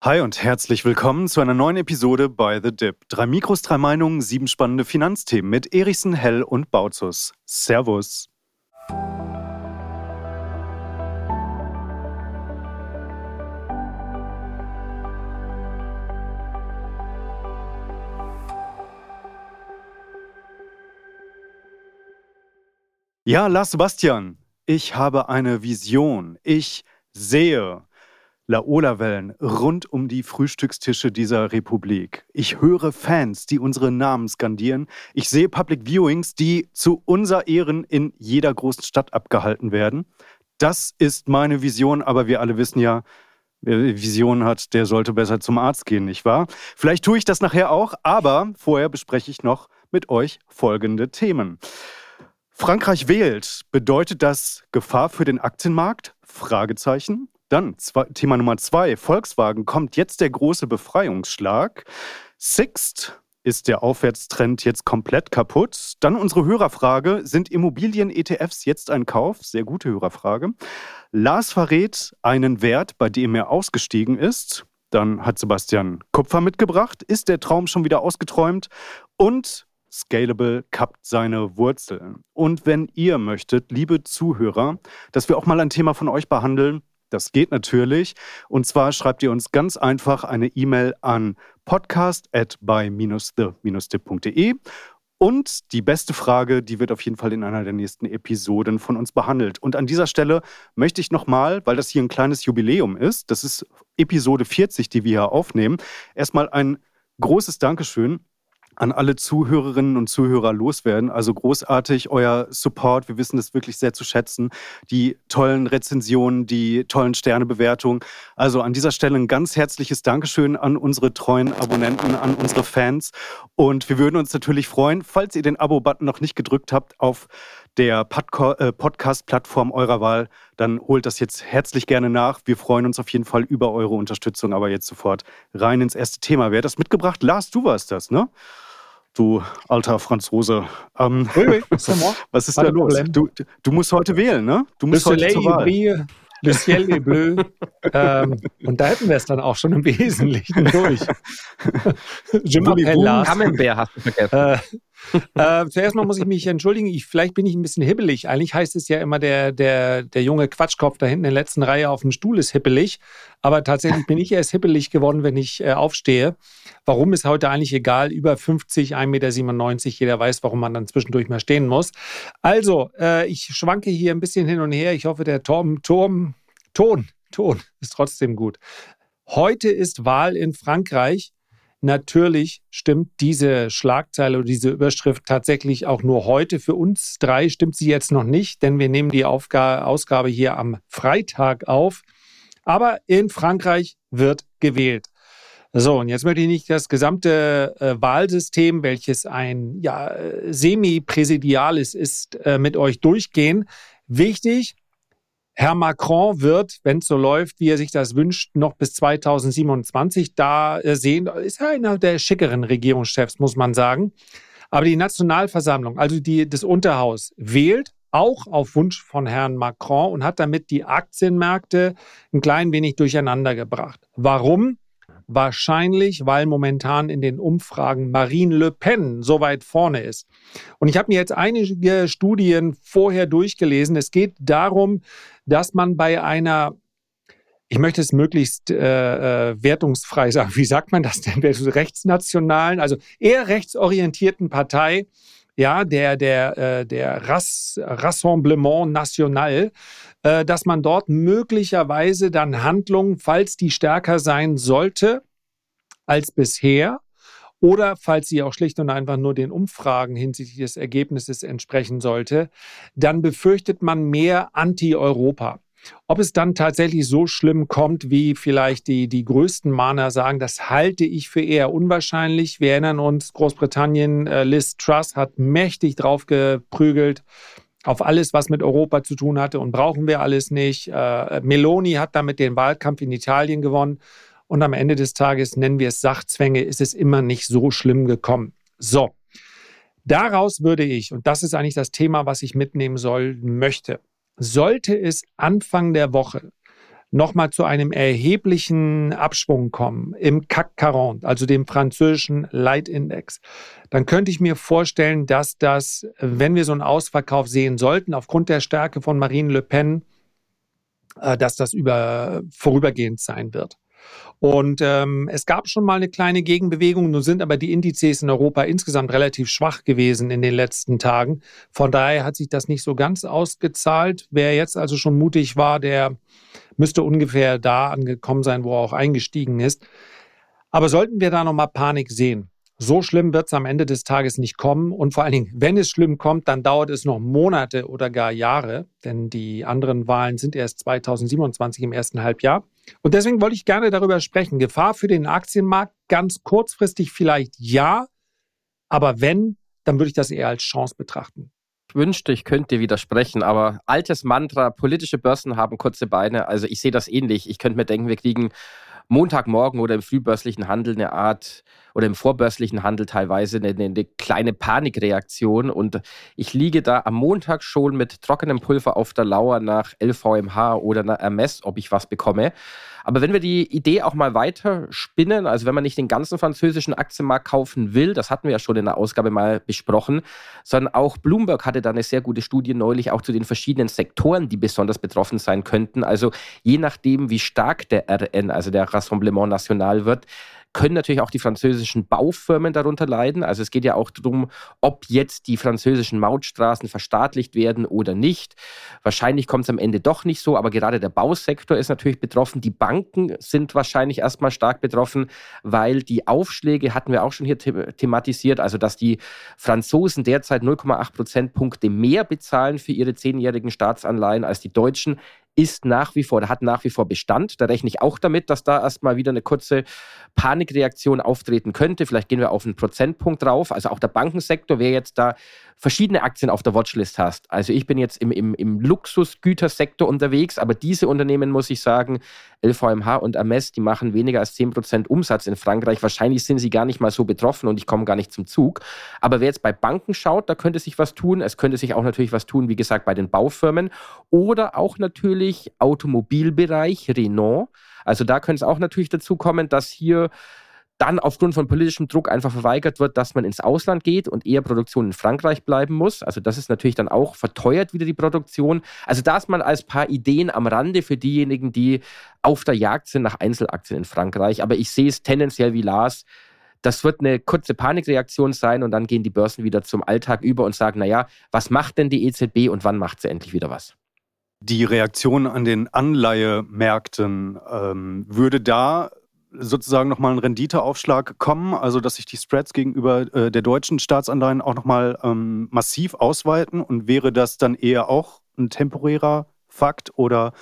Hi und herzlich willkommen zu einer neuen Episode bei The Dip. 3 Mikros, 3 Meinungen, 7 spannende Finanzthemen mit Erichsen, Hell und Bautzus. Servus. Ja, Lars Sebastian, ich habe eine Vision. Ich sehe Laola-Wellen rund um die Frühstückstische dieser Republik. Ich höre Fans, die unsere Namen skandieren. Ich sehe Public Viewings, die zu unser Ehren in jeder großen Stadt abgehalten werden. Das ist meine Vision, aber wir alle wissen ja, wer Vision hat, der sollte besser zum Arzt gehen, nicht wahr? Vielleicht tue ich das nachher auch, aber vorher bespreche ich noch mit euch folgende Themen. Frankreich wählt. Bedeutet das Gefahr für den Aktienmarkt? Fragezeichen. Dann Thema Nummer 2. Volkswagen, kommt jetzt der große Befreiungsschlag? Sixt, ist der Aufwärtstrend jetzt komplett kaputt? Dann unsere Hörerfrage, sind Immobilien-ETFs jetzt ein Kauf? Sehr gute Hörerfrage. Lars verrät einen Wert, bei dem er ausgestiegen ist. Dann hat Sebastian Kupfer mitgebracht. Ist der Traum schon wieder ausgeträumt? Und Scalable kappt seine Wurzeln. Und wenn ihr möchtet, liebe Zuhörer, dass wir auch mal ein Thema von euch behandeln, das geht natürlich. Und zwar schreibt ihr uns ganz einfach eine E-Mail an podcast@by-the-dip.de. Und die beste Frage, die wird auf jeden Fall in einer der nächsten Episoden von uns behandelt. Und an dieser Stelle möchte ich nochmal, weil das hier ein kleines Jubiläum ist, das ist Episode 40, die wir hier aufnehmen, erstmal ein großes Dankeschön an alle Zuhörerinnen und Zuhörer loswerden. Also großartig, euer Support. Wir wissen das wirklich sehr zu schätzen. Die tollen Rezensionen, die tollen Sternebewertungen. Also an dieser Stelle ein ganz herzliches Dankeschön an unsere treuen Abonnenten, an unsere Fans. Und wir würden uns natürlich freuen, falls ihr den Abo-Button noch nicht gedrückt habt auf der Podcast-Plattform eurer Wahl, dann holt das jetzt herzlich gerne nach. Wir freuen uns auf jeden Fall über eure Unterstützung. Aber jetzt sofort rein ins erste Thema. Wer hat das mitgebracht? Lars, du warst das, ne? Du alter Franzose. Oui, was ist da los? Du musst heute wählen, ne? Du musst heute zur Wahl. Le ciel est bleu. Und da hätten wir es dann auch schon im Wesentlichen durch. Camembert hast du vergessen. Zuerst mal muss ich mich entschuldigen, vielleicht bin ich ein bisschen hibbelig. Eigentlich heißt es ja immer, der junge Quatschkopf da hinten in der letzten Reihe auf dem Stuhl ist hibbelig. Aber tatsächlich bin ich erst hibbelig geworden, wenn ich aufstehe. Warum ist heute eigentlich egal? Über 50, 1,97 Meter. Jeder weiß, warum man dann zwischendurch mal stehen muss. Also, ich schwanke hier ein bisschen hin und her. Ich hoffe, der Ton ist trotzdem gut. Heute ist Wahl in Frankreich. Natürlich stimmt diese Schlagzeile oder diese Überschrift tatsächlich auch nur heute. Für uns drei stimmt sie jetzt noch nicht, denn wir nehmen die Ausgabe hier am Freitag auf. Aber in Frankreich wird gewählt. So, und jetzt möchte ich nicht das gesamte Wahlsystem, welches ein semi-präsidiales ist, mit euch durchgehen. Wichtig: Herr Macron wird, wenn es so läuft, wie er sich das wünscht, noch bis 2027 da sehen. Ist ja einer der schickeren Regierungschefs, muss man sagen. Aber die Nationalversammlung, also das Unterhaus, wählt auch auf Wunsch von Herrn Macron und hat damit die Aktienmärkte ein klein wenig durcheinander gebracht. Warum? Wahrscheinlich, weil momentan in den Umfragen Marine Le Pen so weit vorne ist. Und ich habe mir jetzt einige Studien vorher durchgelesen. Es geht darum, dass man bei einer, ich möchte es möglichst wertungsfrei sagen, wie sagt man das denn, rechtsnationalen, also eher rechtsorientierten Partei, ja, der Rassemblement National, dass man dort möglicherweise dann Handlungen, falls die stärker sein sollte als bisher oder falls sie auch schlicht und einfach nur den Umfragen hinsichtlich des Ergebnisses entsprechen sollte, dann befürchtet man mehr Anti-Europa. Ob es dann tatsächlich so schlimm kommt, wie vielleicht die größten Mahner sagen, das halte ich für eher unwahrscheinlich. Wir erinnern uns, Großbritannien, Liz Truss hat mächtig drauf geprügelt auf alles, was mit Europa zu tun hatte und brauchen wir alles nicht. Meloni hat damit den Wahlkampf in Italien gewonnen und am Ende des Tages, nennen wir es Sachzwänge, ist es immer nicht so schlimm gekommen. So, daraus würde ich, und das ist eigentlich das Thema, was ich mitnehmen möchte, sollte es Anfang der Woche nochmal zu einem erheblichen Abschwung kommen im CAC 40, also dem französischen Leitindex, dann könnte ich mir vorstellen, dass das, wenn wir so einen Ausverkauf sehen sollten, aufgrund der Stärke von Marine Le Pen, dass das vorübergehend sein wird. Und es gab schon mal eine kleine Gegenbewegung, nun sind aber die Indizes in Europa insgesamt relativ schwach gewesen in den letzten Tagen. Von daher hat sich das nicht so ganz ausgezahlt. Wer jetzt also schon mutig war, der müsste ungefähr da angekommen sein, wo er auch eingestiegen ist. Aber sollten wir da nochmal Panik sehen, so schlimm wird es am Ende des Tages nicht kommen. Und vor allen Dingen, wenn es schlimm kommt, dann dauert es noch Monate oder gar Jahre. Denn die anderen Wahlen sind erst 2027 im ersten Halbjahr. Und deswegen wollte ich gerne darüber sprechen. Gefahr für den Aktienmarkt, ganz kurzfristig vielleicht ja. Aber wenn, dann würde ich das eher als Chance betrachten. Ich wünschte, ich könnte dir widersprechen, aber altes Mantra, politische Börsen haben kurze Beine. Also ich sehe das ähnlich. Ich könnte mir denken, wir kriegen Montagmorgen oder im frühbörslichen Handel eine Art, oder im vorbörslichen Handel teilweise eine kleine Panikreaktion. Und ich liege da am Montag schon mit trockenem Pulver auf der Lauer nach LVMH oder nach Hermès, ob ich was bekomme. Aber wenn wir die Idee auch mal weiter spinnen, also wenn man nicht den ganzen französischen Aktienmarkt kaufen will, das hatten wir ja schon in der Ausgabe mal besprochen, sondern auch Bloomberg hatte da eine sehr gute Studie neulich auch zu den verschiedenen Sektoren, die besonders betroffen sein könnten. Also je nachdem, wie stark der RN, also der Rassemblement National wird, können natürlich auch die französischen Baufirmen darunter leiden. Also es geht ja auch darum, ob jetzt die französischen Mautstraßen verstaatlicht werden oder nicht. Wahrscheinlich kommt es am Ende doch nicht so, aber gerade der Bausektor ist natürlich betroffen. Die Banken sind wahrscheinlich erstmal stark betroffen, weil die Aufschläge, hatten wir auch schon hier thematisiert, also dass die Franzosen derzeit 0,8 Prozentpunkte mehr bezahlen für ihre 10-jährigen Staatsanleihen als die Deutschen, ist nach wie vor, oder hat nach wie vor Bestand. Da rechne ich auch damit, dass da erstmal wieder eine kurze Panikreaktion auftreten könnte. Vielleicht gehen wir auf einen Prozentpunkt drauf. Also auch der Bankensektor, wer jetzt da verschiedene Aktien auf der Watchlist hast. Also ich bin jetzt im Luxusgütersektor unterwegs, aber diese Unternehmen, muss ich sagen, LVMH und Hermès, die machen weniger als 10% Umsatz in Frankreich. Wahrscheinlich sind sie gar nicht mal so betroffen und ich komme gar nicht zum Zug. Aber wer jetzt bei Banken schaut, da könnte sich was tun. Es könnte sich auch natürlich was tun, wie gesagt, bei den Baufirmen oder auch natürlich Automobilbereich, Renault. Also da könnte es auch natürlich dazu kommen, dass hier dann aufgrund von politischem Druck einfach verweigert wird, dass man ins Ausland geht und eher Produktion in Frankreich bleiben muss. Also das ist natürlich dann auch verteuert wieder die Produktion. Also das mal als paar Ideen am Rande für diejenigen, die auf der Jagd sind nach Einzelaktien in Frankreich. Aber ich sehe es tendenziell wie Lars. Das wird eine kurze Panikreaktion sein und dann gehen die Börsen wieder zum Alltag über und sagen, naja, was macht denn die EZB und wann macht sie endlich wieder was? Die Reaktion an den Anleihemärkten, würde da sozusagen nochmal ein Renditeaufschlag kommen, also dass sich die Spreads gegenüber der deutschen Staatsanleihen auch nochmal massiv ausweiten, und wäre das dann eher auch ein temporärer Fakt oder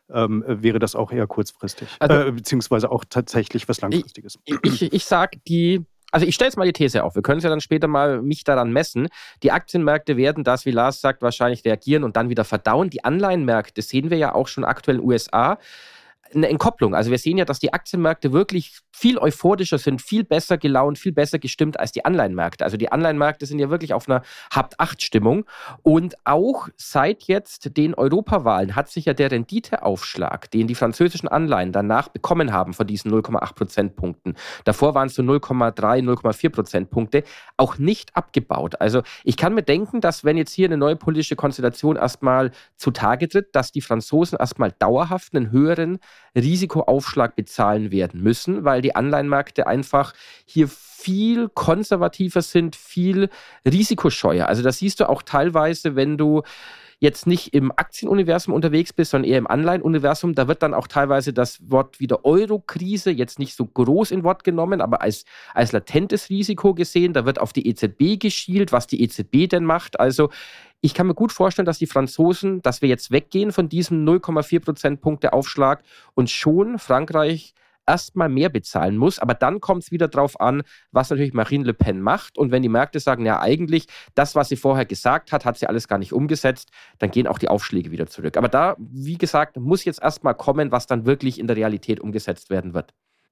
wäre das auch eher kurzfristig, also, beziehungsweise auch tatsächlich was Langfristiges? Ich sage also ich stelle jetzt mal die These auf, wir können es ja dann später mal mich daran messen. Die Aktienmärkte werden das, wie Lars sagt, wahrscheinlich reagieren und dann wieder verdauen. Die Anleihenmärkte sehen wir ja auch schon aktuell in den USA. Eine Entkopplung. Also wir sehen ja, dass die Aktienmärkte wirklich viel euphorischer sind, viel besser gelaunt, viel besser gestimmt als die Anleihenmärkte. Also die Anleihenmärkte sind ja wirklich auf einer Habt-8-Stimmung. Und auch seit jetzt den Europawahlen hat sich ja der Renditeaufschlag, den die französischen Anleihen danach bekommen haben von diesen 0,8 Prozentpunkten, davor waren es so 0,3, 0,4 Prozentpunkte, auch nicht abgebaut. Also ich kann mir denken, dass wenn jetzt hier eine neue politische Konstellation erstmal zutage tritt, dass die Franzosen erstmal dauerhaft einen höheren Risikoaufschlag bezahlen werden müssen, weil die Anleihenmärkte einfach hier viel konservativer sind, viel risikoscheuer. Also das siehst du auch teilweise, wenn du jetzt nicht im Aktienuniversum unterwegs bist, sondern eher im Anleihenuniversum, da wird dann auch teilweise das Wort wieder Euro-Krise jetzt nicht so groß in Wort genommen, aber als latentes Risiko gesehen. Da wird auf die EZB geschielt, was die EZB denn macht. Also ich kann mir gut vorstellen, dass die Franzosen, dass wir jetzt weggehen von diesem 0,4 Prozentpunkte Aufschlag und schon Frankreich erstmal mehr bezahlen muss. Aber dann kommt es wieder drauf an, was natürlich Marine Le Pen macht. Und wenn die Märkte sagen, ja eigentlich, das, was sie vorher gesagt hat, hat sie alles gar nicht umgesetzt, dann gehen auch die Aufschläge wieder zurück. Aber da, wie gesagt, muss jetzt erstmal kommen, was dann wirklich in der Realität umgesetzt werden wird.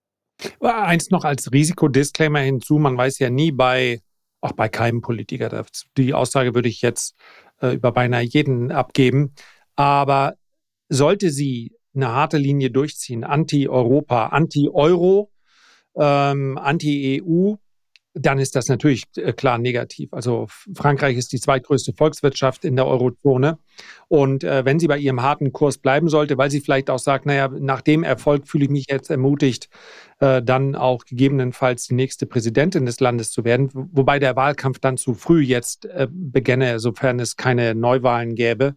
Eins noch als Risikodisclaimer hinzu, man weiß ja nie auch bei keinem Politiker, die Aussage würde ich jetzt über beinahe jeden abgeben, aber sollte sie eine harte Linie durchziehen, Anti-Europa, Anti-Euro, Anti-EU, dann ist das natürlich klar negativ. Also Frankreich ist die zweitgrößte Volkswirtschaft in der Eurozone. Und wenn sie bei ihrem harten Kurs bleiben sollte, weil sie vielleicht auch sagt, naja, nach dem Erfolg fühle ich mich jetzt ermutigt, dann auch gegebenenfalls die nächste Präsidentin des Landes zu werden, wobei der Wahlkampf dann zu früh jetzt beginne, sofern es keine Neuwahlen gäbe.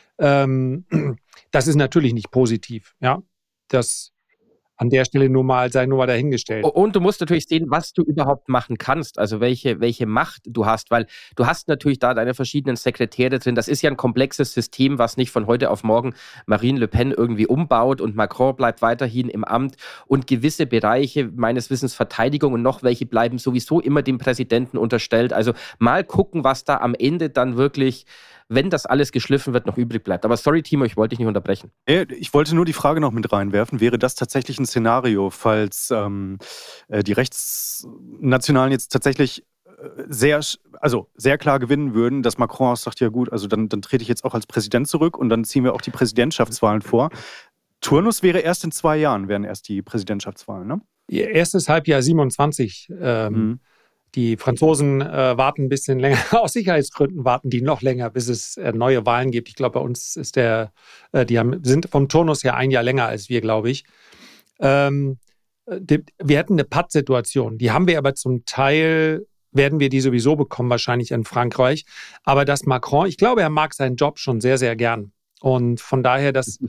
Das ist natürlich nicht positiv. Ja, das an der Stelle sei nur mal dahingestellt. Und du musst natürlich sehen, was du überhaupt machen kannst, also welche Macht du hast, weil du hast natürlich da deine verschiedenen Sekretäre drin. Das ist ja ein komplexes System, was nicht von heute auf morgen Marine Le Pen irgendwie umbaut und Macron bleibt weiterhin im Amt und gewisse Bereiche, meines Wissens Verteidigung und noch welche bleiben sowieso immer dem Präsidenten unterstellt. Also mal gucken, was da am Ende dann wirklich, wenn das alles geschliffen wird, noch übrig bleibt. Aber sorry, Timo, ich wollte dich nicht unterbrechen. Ich wollte nur die Frage noch mit reinwerfen. Wäre das tatsächlich ein Szenario, falls die Rechtsnationalen jetzt tatsächlich sehr klar gewinnen würden, dass Macron auch sagt, ja gut, also dann trete ich jetzt auch als Präsident zurück und dann ziehen wir auch die Präsidentschaftswahlen vor. Turnus wäre erst in 2 Jahren, wären erst die Präsidentschaftswahlen, ne? Ihr erstes Halbjahr 27. Die Franzosen warten ein bisschen länger, aus Sicherheitsgründen warten die noch länger, bis es neue Wahlen gibt. Ich glaube, bei uns ist sind vom Turnus her 1 Jahr länger als wir, glaube ich. Wir hätten eine Pattsituation. Die haben wir aber zum Teil, werden wir die sowieso bekommen, wahrscheinlich in Frankreich. Aber dass Macron, ich glaube, er mag seinen Job schon sehr, sehr gern. Und von daher,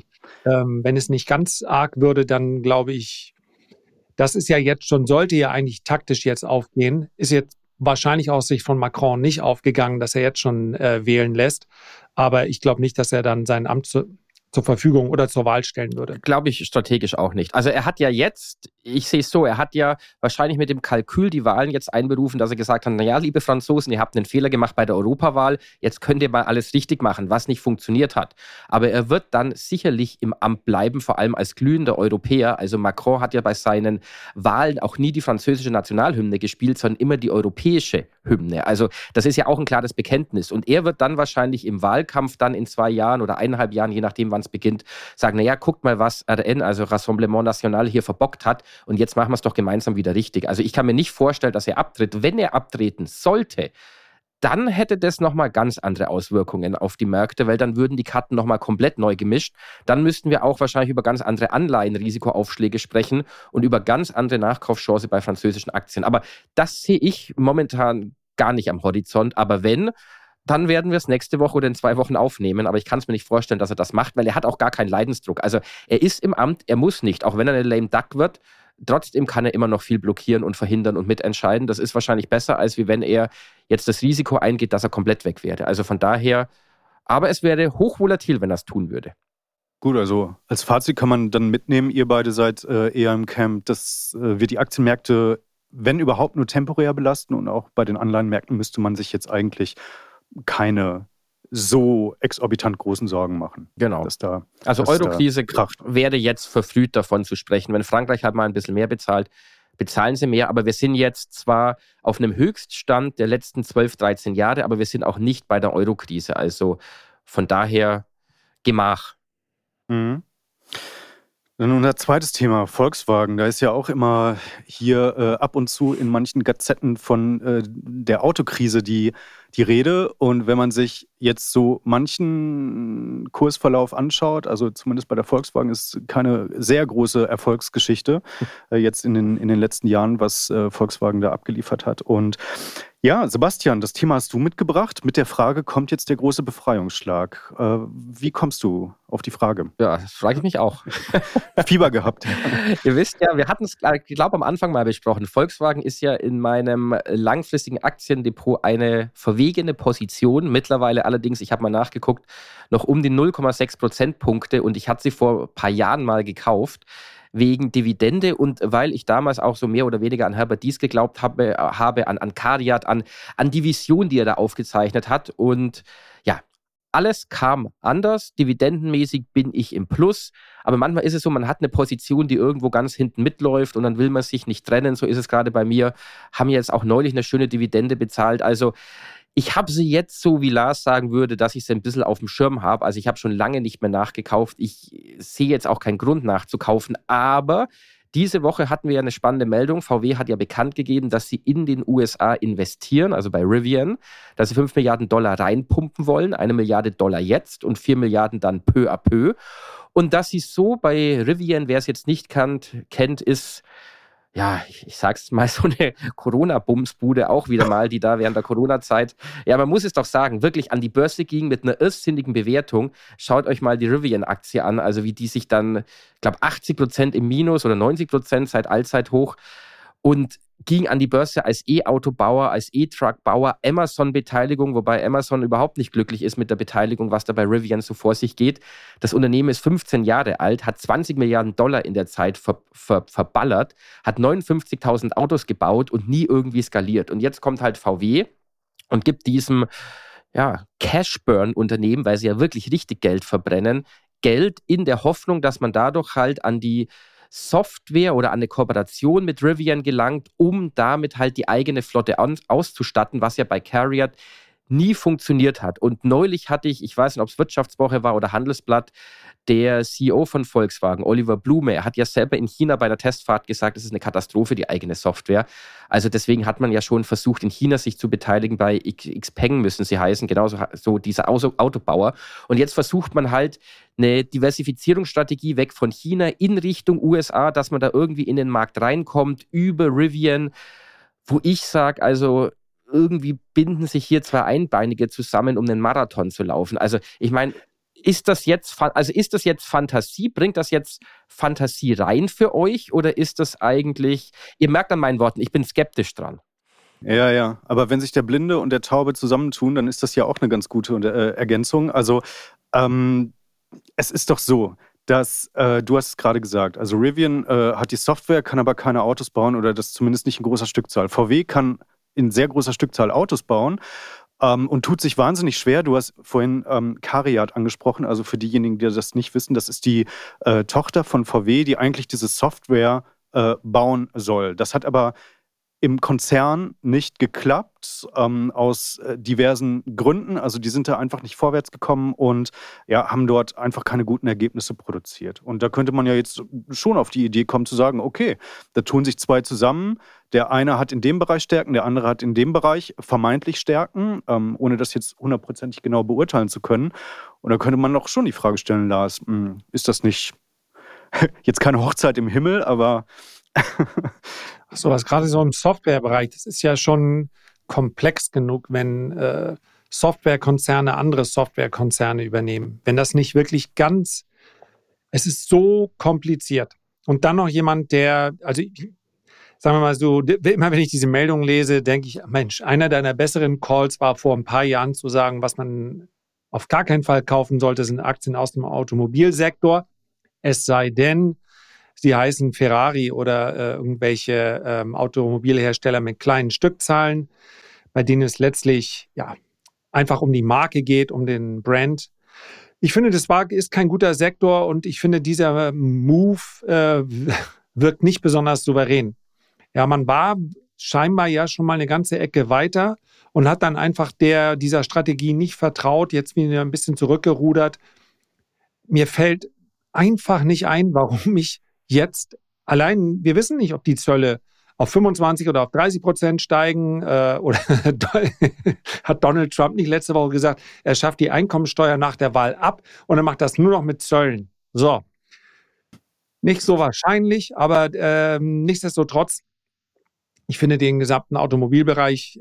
wenn es nicht ganz arg würde, dann glaube ich, das ist ja jetzt schon, sollte ja eigentlich taktisch jetzt aufgehen, ist jetzt wahrscheinlich aus Sicht von Macron nicht aufgegangen, dass er jetzt schon wählen lässt. Aber ich glaube nicht, dass er dann sein Amt zur Verfügung oder zur Wahl stellen würde. Glaube ich strategisch auch nicht. Also er hat ja jetzt, ich sehe es so, er hat ja wahrscheinlich mit dem Kalkül die Wahlen jetzt einberufen, dass er gesagt hat, naja, liebe Franzosen, ihr habt einen Fehler gemacht bei der Europawahl, jetzt könnt ihr mal alles richtig machen, was nicht funktioniert hat. Aber er wird dann sicherlich im Amt bleiben, vor allem als glühender Europäer. Also Macron hat ja bei seinen Wahlen auch nie die französische Nationalhymne gespielt, sondern immer die europäische Hymne. Also das ist ja auch ein klares Bekenntnis. Und er wird dann wahrscheinlich im Wahlkampf dann in 2 Jahren oder 1,5 Jahren, je nachdem, wann es beginnt, sagen, naja, guckt mal, was RN, also Rassemblement National, hier verbockt hat und jetzt machen wir es doch gemeinsam wieder richtig. Also ich kann mir nicht vorstellen, dass er abtritt. Wenn er abtreten sollte, dann hätte das nochmal ganz andere Auswirkungen auf die Märkte, weil dann würden die Karten nochmal komplett neu gemischt. Dann müssten wir auch wahrscheinlich über ganz andere Anleihenrisikoaufschläge sprechen und über ganz andere Nachkaufschance bei französischen Aktien. Aber das sehe ich momentan gar nicht am Horizont. Aber wenn, dann werden wir es nächste Woche oder in 2 Wochen aufnehmen. Aber ich kann es mir nicht vorstellen, dass er das macht, weil er hat auch gar keinen Leidensdruck. Also er ist im Amt, er muss nicht, auch wenn er eine lame duck wird. Trotzdem kann er immer noch viel blockieren und verhindern und mitentscheiden. Das ist wahrscheinlich besser, als wenn er jetzt das Risiko eingeht, dass er komplett weg wäre. Also von daher, aber es wäre hochvolatil, wenn er es tun würde. Gut, also als Fazit kann man dann mitnehmen, ihr beide seid eher im Camp, dass wir die Aktienmärkte, wenn überhaupt, nur temporär belasten und auch bei den Anleihenmärkten müsste man sich jetzt eigentlich keine so exorbitant großen Sorgen machen. Genau. Also Eurokrise wäre jetzt verfrüht davon zu sprechen. Wenn Frankreich halt mal ein bisschen mehr bezahlt, bezahlen sie mehr. Aber wir sind jetzt zwar auf einem Höchststand der letzten 12, 13 Jahre, aber wir sind auch nicht bei der Eurokrise. Also von daher Gemach. Mhm. Dann unser zweites Thema, Volkswagen. Da ist ja auch immer hier ab und zu in manchen Gazetten von der Autokrise die Rede. Und wenn man sich jetzt so manchen Kursverlauf anschaut, also zumindest bei der Volkswagen ist keine sehr große Erfolgsgeschichte jetzt in den letzten Jahren, was Volkswagen da abgeliefert hat. Und ja, Sebastian, das Thema hast du mitgebracht. Mit der Frage, kommt jetzt der große Befreiungsschlag? Wie kommst du auf die Frage? Ja, das frage ich mich auch. Fieber gehabt. Ihr wisst ja, wir hatten es, ich glaube, am Anfang mal besprochen. Volkswagen ist ja in meinem langfristigen Aktiendepot eine verwegene Position. Mittlerweile allerdings, ich habe mal nachgeguckt, noch um die 0,6 Prozentpunkte und ich hatte sie vor ein paar Jahren mal gekauft. Wegen Dividende und weil ich damals auch so mehr oder weniger an Herbert Diess geglaubt habe an CARIAD, an die Vision, die er da aufgezeichnet hat. Und ja, alles kam anders. Dividendenmäßig bin ich im Plus. Aber manchmal ist es so, man hat eine Position, die irgendwo ganz hinten mitläuft und dann will man sich nicht trennen. So ist es gerade bei mir. Haben jetzt auch neulich eine schöne Dividende bezahlt. Also Ich habe sie jetzt so, wie Lars sagen würde, dass ich sie ein bisschen auf dem Schirm habe. Also ich habe schon lange nicht mehr nachgekauft. Ich sehe jetzt auch keinen Grund nachzukaufen. Aber diese Woche hatten wir ja eine spannende Meldung. VW hat ja bekannt gegeben, dass sie in den USA investieren, also bei Rivian, dass sie 5 Milliarden Dollar reinpumpen wollen. 1 Milliarde Dollar jetzt und 4 Milliarden dann peu à peu. Und dass sie so bei Rivian, wer es jetzt nicht kennt, ist... Ja, ich sag's mal, so eine Corona-Bumsbude auch wieder mal, die da während der Corona-Zeit, ja, man muss es doch sagen, wirklich an die Börse ging mit einer irrsinnigen Bewertung. Schaut euch mal die Rivian-Aktie an, also wie die sich dann, ich glaube 80% im Minus oder 90% seit Allzeithoch und ging an die Börse als E-Autobauer, als E-Truck-Bauer, Amazon-Beteiligung, wobei Amazon überhaupt nicht glücklich ist mit der Beteiligung, was da bei Rivian so vor sich geht. Das Unternehmen ist 15 Jahre alt, hat 20 Milliarden Dollar in der Zeit verballert, hat 59.000 Autos gebaut und nie irgendwie skaliert. Und jetzt kommt halt VW und gibt diesem Cash-Burn-Unternehmen, weil sie ja wirklich richtig Geld verbrennen, Geld in der Hoffnung, dass man dadurch halt an die Software oder an eine Kooperation mit Rivian gelangt, um damit halt die eigene Flotte auszustatten, was ja bei CARIAD nie funktioniert hat. Und neulich hatte ich weiß nicht, ob es Wirtschaftswoche war oder Handelsblatt, der CEO von Volkswagen, Oliver Blume, er hat ja selber in China bei der Testfahrt gesagt, es ist eine Katastrophe, die eigene Software. Also deswegen hat man ja schon versucht, in China sich zu beteiligen, bei Xpeng müssen sie heißen, genauso so dieser Autobauer. Und jetzt versucht man halt eine Diversifizierungsstrategie weg von China in Richtung USA, dass man da irgendwie in den Markt reinkommt, über Rivian, wo ich sage, also irgendwie binden sich hier zwei Einbeinige zusammen, um einen Marathon zu laufen. Also ich meine, ist das jetzt Fantasie? Bringt das jetzt Fantasie rein für euch? Oder ist das eigentlich, ihr merkt an meinen Worten, ich bin skeptisch dran. Ja, aber wenn sich der Blinde und der Taube zusammentun, dann ist das ja auch eine ganz gute Ergänzung. Also es ist doch so, dass, du hast es gerade gesagt, also Rivian hat die Software, kann aber keine Autos bauen oder das zumindest nicht in großer Stückzahl. VW kann in sehr großer Stückzahl Autos bauen und tut sich wahnsinnig schwer. Du hast vorhin CARIAD angesprochen, also für diejenigen, die das nicht wissen, das ist die Tochter von VW, die eigentlich diese Software bauen soll. Das hat aber im Konzern nicht geklappt, aus diversen Gründen. Also die sind da einfach nicht vorwärts gekommen und haben dort einfach keine guten Ergebnisse produziert. Und da könnte man ja jetzt schon auf die Idee kommen zu sagen, okay, da tun sich zwei zusammen. Der eine hat in dem Bereich Stärken, der andere hat in dem Bereich vermeintlich Stärken, ohne das jetzt 100% genau beurteilen zu können. Und da könnte man doch schon die Frage stellen, Lars, ist das nicht jetzt keine Hochzeit im Himmel, aber Achso, was gerade so im Softwarebereich, das ist ja schon komplex genug, wenn Softwarekonzerne andere Softwarekonzerne übernehmen. Wenn das nicht wirklich es ist so kompliziert. Und dann noch jemand, sagen wir mal so, immer wenn ich diese Meldung lese, denke ich, Mensch, einer deiner besseren Calls war vor ein paar Jahren zu sagen, was man auf gar keinen Fall kaufen sollte, sind Aktien aus dem Automobilsektor. Es sei denn, sie heißen Ferrari oder irgendwelche Automobilhersteller mit kleinen Stückzahlen, bei denen es letztlich einfach um die Marke geht, um den Brand. Ich finde, das ist kein guter Sektor und ich finde, dieser Move wirkt nicht besonders souverän. Ja, man war scheinbar ja schon mal eine ganze Ecke weiter und hat dann einfach dieser Strategie nicht vertraut, jetzt wieder ein bisschen zurückgerudert. Mir fällt einfach nicht ein, warum ich jetzt allein, wir wissen nicht, ob die Zölle auf 25 oder auf 30% steigen oder hat Donald Trump nicht letzte Woche gesagt, er schafft die Einkommensteuer nach der Wahl ab und er macht das nur noch mit Zöllen. So. Nicht so wahrscheinlich, aber nichtsdestotrotz, ich finde den gesamten Automobilbereich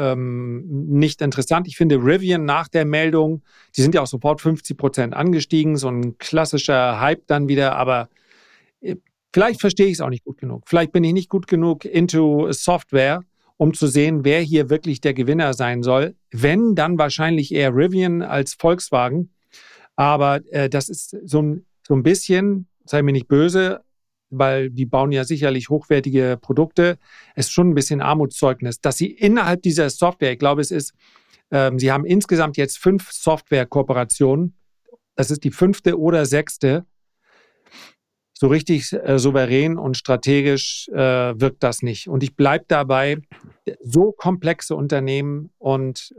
nicht interessant. Ich finde Rivian nach der Meldung, die sind ja auch sofort 50% angestiegen, so ein klassischer Hype dann wieder, aber vielleicht verstehe ich es auch nicht gut genug. Vielleicht bin ich nicht gut genug into Software, um zu sehen, wer hier wirklich der Gewinner sein soll. Wenn, dann wahrscheinlich eher Rivian als Volkswagen. Aber das ist so ein bisschen, sei mir nicht böse, weil die bauen ja sicherlich hochwertige Produkte. Es ist schon ein bisschen Armutszeugnis, dass sie innerhalb dieser Software, ich glaube, sie haben insgesamt jetzt 5 Software-Kooperationen. Das ist die 5. oder 6. So richtig souverän und strategisch wirkt das nicht. Und ich bleibe dabei, so komplexe Unternehmen und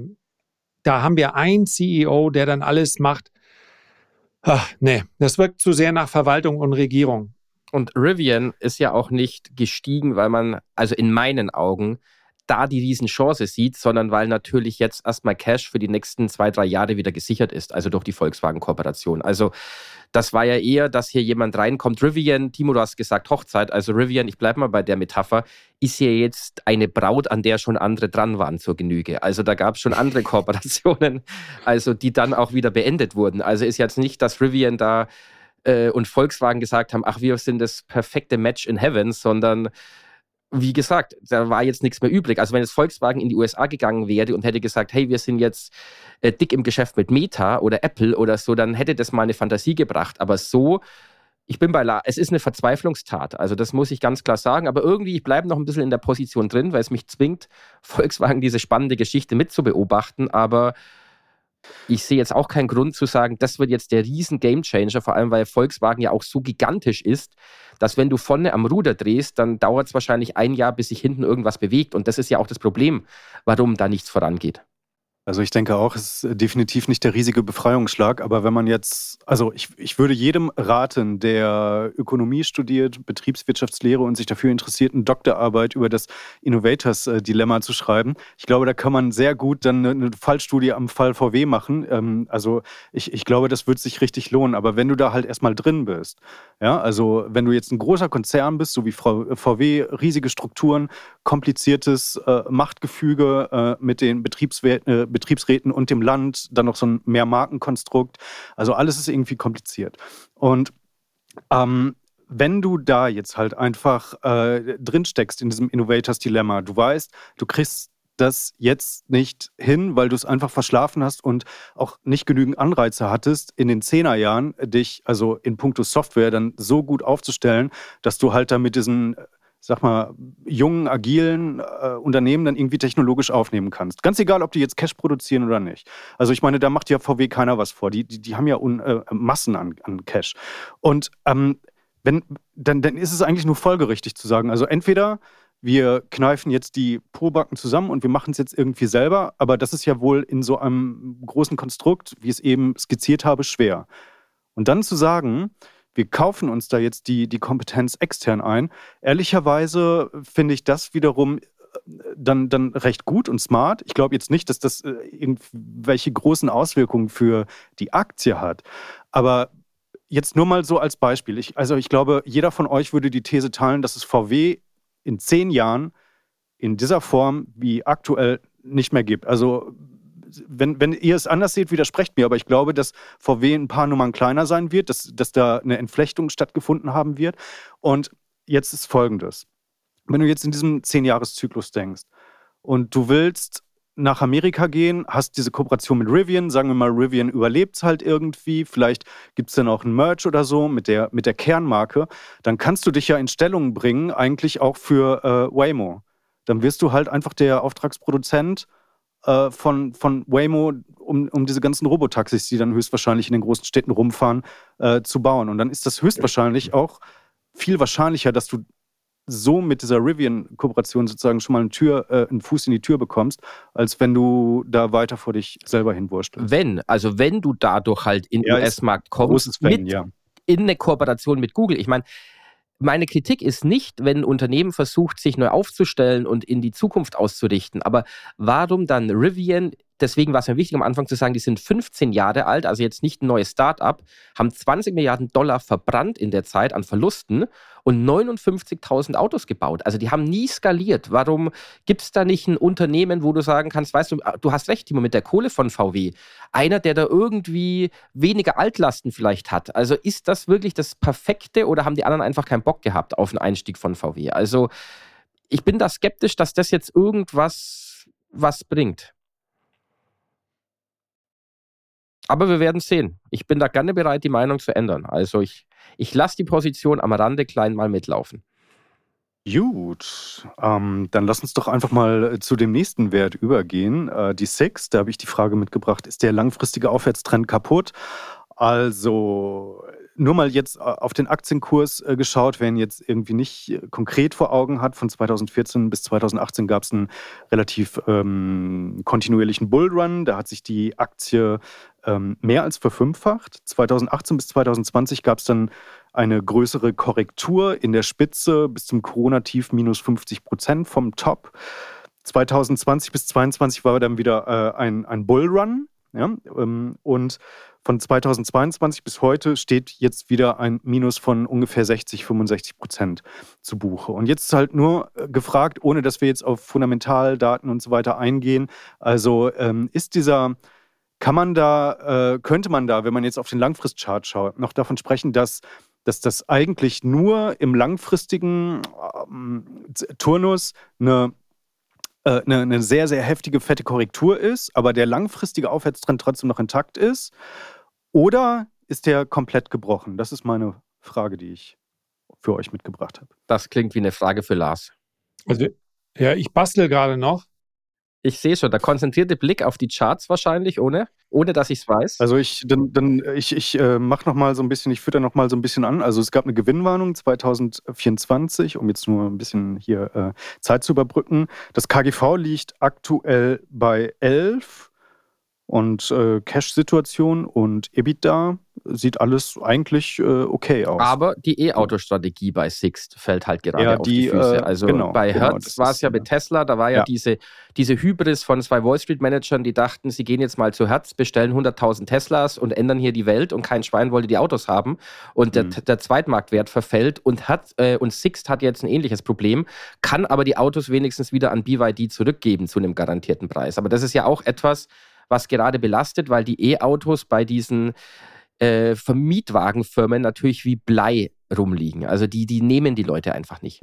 da haben wir einen CEO, der dann alles macht. Ach, nee, das wirkt zu sehr nach Verwaltung und Regierung. Und Rivian ist ja auch nicht gestiegen, weil man, also in meinen Augen, da die Riesenchance sieht, sondern weil natürlich jetzt erstmal Cash für die nächsten 2-3 Jahre wieder gesichert ist, also durch die Volkswagen-Kooperation. Also das war ja eher, dass hier jemand reinkommt. Rivian, Timo, du hast gesagt Hochzeit, also Rivian, ich bleibe mal bei der Metapher, ist ja jetzt eine Braut, an der schon andere dran waren zur Genüge. Also da gab es schon andere Kooperationen, also die dann auch wieder beendet wurden. Also ist jetzt nicht, dass Rivian da und Volkswagen gesagt haben, ach, wir sind das perfekte Match in Heaven, sondern wie gesagt, da war jetzt nichts mehr übrig. Also wenn jetzt Volkswagen in die USA gegangen wäre und hätte gesagt, hey, wir sind jetzt dick im Geschäft mit Meta oder Apple oder so, dann hätte das mal eine Fantasie gebracht. Aber so, ich bin es ist eine Verzweiflungstat. Also das muss ich ganz klar sagen. Aber irgendwie, ich bleibe noch ein bisschen in der Position drin, weil es mich zwingt, Volkswagen diese spannende Geschichte mitzubeobachten. Aber ich sehe jetzt auch keinen Grund zu sagen, das wird jetzt der riesen Gamechanger, vor allem weil Volkswagen ja auch so gigantisch ist, dass wenn du vorne am Ruder drehst, dann dauert es wahrscheinlich ein Jahr, bis sich hinten irgendwas bewegt. Und das ist ja auch das Problem, warum da nichts vorangeht. Also ich denke auch, es ist definitiv nicht der riesige Befreiungsschlag, aber wenn man jetzt, also ich würde jedem raten, der Ökonomie studiert, Betriebswirtschaftslehre und sich dafür interessiert, eine Doktorarbeit über das Innovators-Dilemma zu schreiben. Ich glaube, da kann man sehr gut dann eine Fallstudie am Fall VW machen. Also ich glaube, das wird sich richtig lohnen. Aber wenn du da halt erstmal drin bist, ja, also wenn du jetzt ein großer Konzern bist, so wie VW, riesige Strukturen, kompliziertes Machtgefüge mit den Betriebsräten und dem Land, dann noch so ein Mehrmarkenkonstrukt. Also alles ist irgendwie kompliziert. Und wenn du da jetzt halt einfach drin steckst in diesem Innovators-Dilemma, du weißt, du kriegst das jetzt nicht hin, weil du es einfach verschlafen hast und auch nicht genügend Anreize hattest, in den 10er-Jahren dich, also in puncto Software, dann so gut aufzustellen, dass du halt da mit diesen, sag mal, jungen, agilen Unternehmen dann irgendwie technologisch aufnehmen kannst. Ganz egal, ob die jetzt Cash produzieren oder nicht. Also ich meine, da macht ja VW keiner was vor. Die haben ja Massen an Cash. Und dann ist es eigentlich nur folgerichtig zu sagen, also entweder wir kneifen jetzt die Pobacken zusammen und wir machen es jetzt irgendwie selber, aber das ist ja wohl in so einem großen Konstrukt, wie ich es eben skizziert habe, schwer. Und dann zu sagen, wir kaufen uns da jetzt die Kompetenz extern ein, ehrlicherweise finde ich das wiederum dann recht gut und smart. Ich glaube jetzt nicht, dass das irgendwelche großen Auswirkungen für die Aktie hat, aber jetzt nur mal so als Beispiel. Ich glaube, jeder von euch würde die These teilen, dass es VW in 10 Jahren in dieser Form wie aktuell nicht mehr gibt. Also wenn ihr es anders seht, widersprecht mir, aber ich glaube, dass VW ein paar Nummern kleiner sein wird, dass da eine Entflechtung stattgefunden haben wird. Und jetzt ist Folgendes. Wenn du jetzt in diesem 10-Jahres-Zyklus denkst und du willst nach Amerika gehen, hast diese Kooperation mit Rivian, sagen wir mal, Rivian überlebt es halt irgendwie, vielleicht gibt es dann auch ein Merch oder so mit der Kernmarke, dann kannst du dich ja in Stellung bringen, eigentlich auch für Waymo. Dann wirst du halt einfach der Auftragsproduzent von Waymo, um diese ganzen Robotaxis, die dann höchstwahrscheinlich in den großen Städten rumfahren, zu bauen. Und dann ist das höchstwahrscheinlich auch viel wahrscheinlicher, dass du so mit dieser Rivian-Kooperation sozusagen schon mal einen Fuß in die Tür bekommst, als wenn du da weiter vor dich selber hinwurstelst. Wenn du dadurch halt in den US-Markt kommst, in eine Kooperation mit Google. Ich meine Kritik ist nicht, wenn ein Unternehmen versucht, sich neu aufzustellen und in die Zukunft auszurichten. Aber warum dann Rivian? Deswegen war es mir wichtig, am Anfang zu sagen, die sind 15 Jahre alt, also jetzt nicht ein neues Start-up, haben 20 Milliarden Dollar verbrannt in der Zeit an Verlusten und 59.000 Autos gebaut. Also die haben nie skaliert. Warum gibt es da nicht ein Unternehmen, wo du sagen kannst, weißt du hast recht, Timo, mit der Kohle von VW. Einer, der da irgendwie weniger Altlasten vielleicht hat. Also ist das wirklich das Perfekte oder haben die anderen einfach keinen Bock gehabt auf einen Einstieg von VW? Also ich bin da skeptisch, dass das jetzt irgendwas bringt. Aber wir werden sehen. Ich bin da gerne bereit, die Meinung zu ändern. Also ich lasse die Position am Rande klein mal mitlaufen. Gut, dann lass uns doch einfach mal zu dem nächsten Wert übergehen. Die SIX, da habe ich die Frage mitgebracht, ist der langfristige Aufwärtstrend kaputt? Also nur mal jetzt auf den Aktienkurs geschaut, wer ihn jetzt irgendwie nicht konkret vor Augen hat. Von 2014 bis 2018 gab es einen relativ kontinuierlichen Bullrun. Da hat sich die Aktie mehr als verfünffacht. 2018 bis 2020 gab es dann eine größere Korrektur in der Spitze bis zum Corona-Tief minus 50% vom Top. 2020 bis 2022 war dann wieder ein Bullrun. Ja? Und von 2022 bis heute steht jetzt wieder ein Minus von ungefähr 60-65% zu Buche. Und jetzt ist halt nur gefragt, ohne dass wir jetzt auf Fundamentaldaten und so weiter eingehen, also könnte man da, wenn man jetzt auf den Langfristchart schaut, noch davon sprechen, dass das eigentlich nur im langfristigen Turnus eine sehr, sehr heftige, fette Korrektur ist, aber der langfristige Aufwärtstrend trotzdem noch intakt ist? Oder ist der komplett gebrochen? Das ist meine Frage, die ich für euch mitgebracht habe. Das klingt wie eine Frage für Lars. Also, ja, ich bastel gerade noch. Ich sehe schon, der konzentrierte Blick auf die Charts wahrscheinlich, ohne dass ich es weiß. Also ich mache noch mal so ein bisschen, ich führe da noch mal so ein bisschen an. Also es gab eine Gewinnwarnung 2024, um jetzt nur ein bisschen hier Zeit zu überbrücken. Das KGV liegt aktuell bei 11 und Cash-Situation und EBITDA sieht alles eigentlich okay aus. Aber die E-Auto-Strategie bei Sixt fällt halt gerade auf die Füße. Also bei Hertz war es ja mit Tesla, da war ja diese Hybris von 2 Wall-Street-Managern, die dachten, sie gehen jetzt mal zu Hertz, bestellen 100.000 Teslas und ändern hier die Welt und kein Schwein wollte die Autos haben und der Zweitmarktwert verfällt und Sixt hat jetzt ein ähnliches Problem, kann aber die Autos wenigstens wieder an BYD zurückgeben zu einem garantierten Preis. Aber das ist ja auch etwas, was gerade belastet, weil die E-Autos bei diesen Vermietwagenfirmen natürlich wie Blei rumliegen. Also die nehmen die Leute einfach nicht.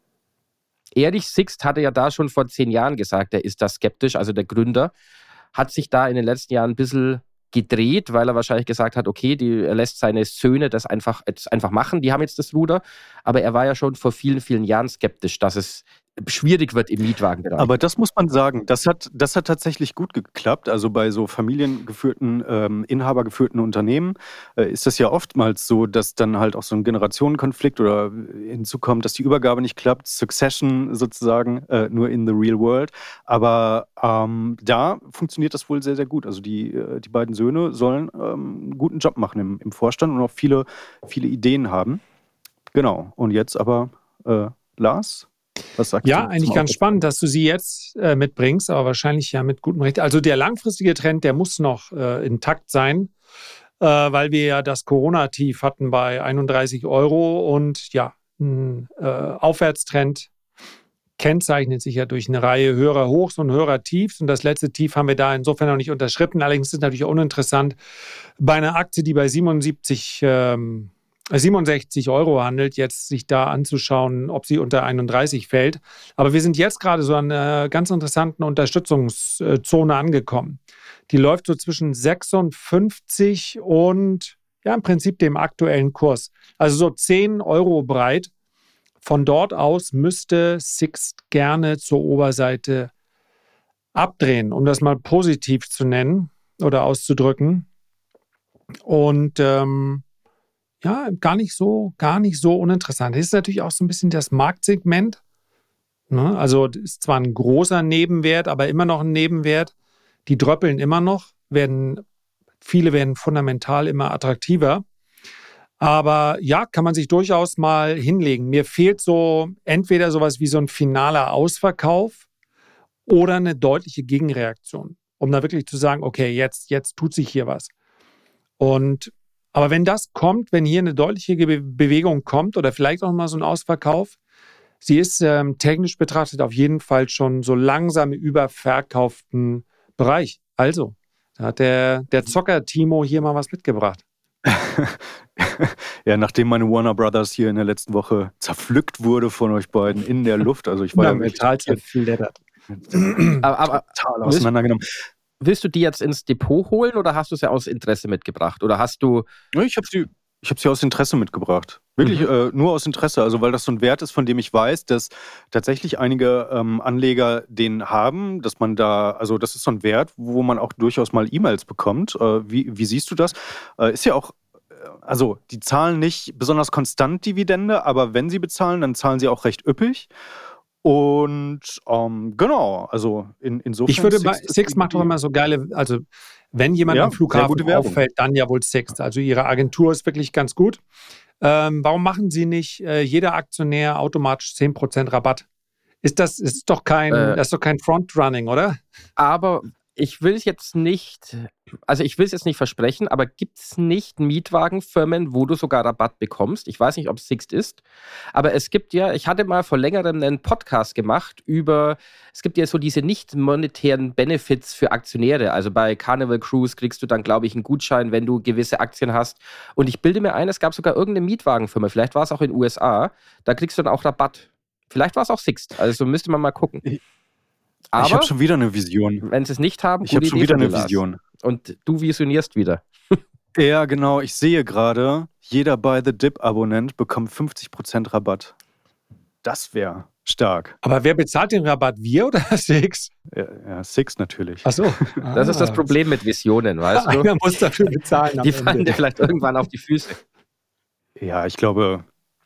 Erich Sixt hatte ja da schon vor 10 Jahren gesagt, er ist da skeptisch, also der Gründer, hat sich da in den letzten Jahren ein bisschen gedreht, weil er wahrscheinlich gesagt hat, okay, er lässt seine Söhne das einfach machen, die haben jetzt das Ruder, aber er war ja schon vor vielen, vielen Jahren skeptisch, dass es schwierig wird im Mietwagenbereich. Aber das muss man sagen, das hat tatsächlich gut geklappt. Also bei so familiengeführten, inhabergeführten Unternehmen ist das ja oftmals so, dass dann halt auch so ein Generationenkonflikt oder hinzukommt, dass die Übergabe nicht klappt, Succession sozusagen, nur in the real world. Aber da funktioniert das wohl sehr, sehr gut. Also die beiden Söhne sollen einen guten Job machen im Vorstand und auch viele, viele Ideen haben. Genau. Und jetzt aber Lars? Was sagst du? Ja, eigentlich ganz spannend, dass du sie jetzt mitbringst, aber wahrscheinlich ja mit gutem Recht. Also der langfristige Trend, der muss noch intakt sein, weil wir ja das Corona-Tief hatten bei 31 Euro und ja, ein Aufwärtstrend kennzeichnet sich ja durch eine Reihe höherer Hochs und höherer Tiefs und das letzte Tief haben wir da insofern noch nicht unterschritten. Allerdings ist es natürlich auch uninteressant, bei einer Aktie, die bei 67 Euro handelt, jetzt sich da anzuschauen, ob sie unter 31 fällt. Aber wir sind jetzt gerade so an einer ganz interessanten Unterstützungszone angekommen. Die läuft so zwischen 56 und ja im Prinzip dem aktuellen Kurs. Also so 10 Euro breit. Von dort aus müsste Sixt gerne zur Oberseite abdrehen, um das mal positiv zu nennen oder auszudrücken. Und ja, gar nicht so uninteressant. Das ist natürlich auch so ein bisschen das Marktsegment. Ne? Also ist zwar ein großer Nebenwert, aber immer noch ein Nebenwert. Die dröppeln immer noch, viele werden fundamental immer attraktiver. Aber ja, kann man sich durchaus mal hinlegen. Mir fehlt so entweder sowas wie so ein finaler Ausverkauf oder eine deutliche Gegenreaktion, um da wirklich zu sagen, okay, jetzt tut sich hier was. Aber wenn das kommt, wenn hier eine deutliche Bewegung kommt oder vielleicht auch mal so ein Ausverkauf, sie ist technisch betrachtet auf jeden Fall schon so langsam im überverkauften Bereich. Also, da hat der Zocker Timo hier mal was mitgebracht. Ja, nachdem meine Warner Brothers hier in der letzten Woche zerpflückt wurde von euch beiden in der Luft, also ich war ja total zerfleddert. Aber total auseinandergenommen. Willst du die jetzt ins Depot holen oder hast du sie aus Interesse mitgebracht? Oder hast du... Ich habe sie aus Interesse mitgebracht. Wirklich nur aus Interesse. Also weil das so ein Wert ist, von dem ich weiß, dass tatsächlich einige Anleger den haben, dass man da, also das ist so ein Wert, wo man auch durchaus mal E-Mails bekommt. Wie siehst du das? Ist ja auch also die zahlen nicht besonders konstant Dividende, aber wenn sie bezahlen, dann zahlen sie auch recht üppig. Und genau, also insofern. Ich würde Sixt macht doch immer so geile, also wenn jemand am Flughafen auffällt, dann ja wohl Sixt. Also ihre Agentur ist wirklich ganz gut. Warum machen sie nicht jeder Aktionär automatisch 10% Rabatt? Das ist doch kein Frontrunning, oder? Aber ich will es jetzt nicht versprechen, aber gibt es nicht Mietwagenfirmen, wo du sogar Rabatt bekommst? Ich weiß nicht, ob es Sixt ist, aber es gibt ja, ich hatte mal vor längerem einen Podcast gemacht es gibt ja so diese nicht monetären Benefits für Aktionäre. Also bei Carnival Cruise kriegst du dann, glaube ich, einen Gutschein, wenn du gewisse Aktien hast. Und ich bilde mir ein, es gab sogar irgendeine Mietwagenfirma, vielleicht war es auch in den USA, da kriegst du dann auch Rabatt. Vielleicht war es auch Sixt, also müsste man mal gucken. Aber ich habe schon wieder eine Vision. Wenn sie es nicht haben, ich habe schon wieder eine Vision. Und du visionierst wieder. Ja, genau. Ich sehe gerade, jeder Buy the Dip-Abonnent bekommt 50% Rabatt. Das wäre stark. Aber wer bezahlt den Rabatt? Wir oder Sixt? Ja, Sixt natürlich. Ach so. Das ist das Problem mit Visionen, weißt du? Einer muss dafür bezahlen. Die fallen dir vielleicht irgendwann auf die Füße. Ja, ich glaube,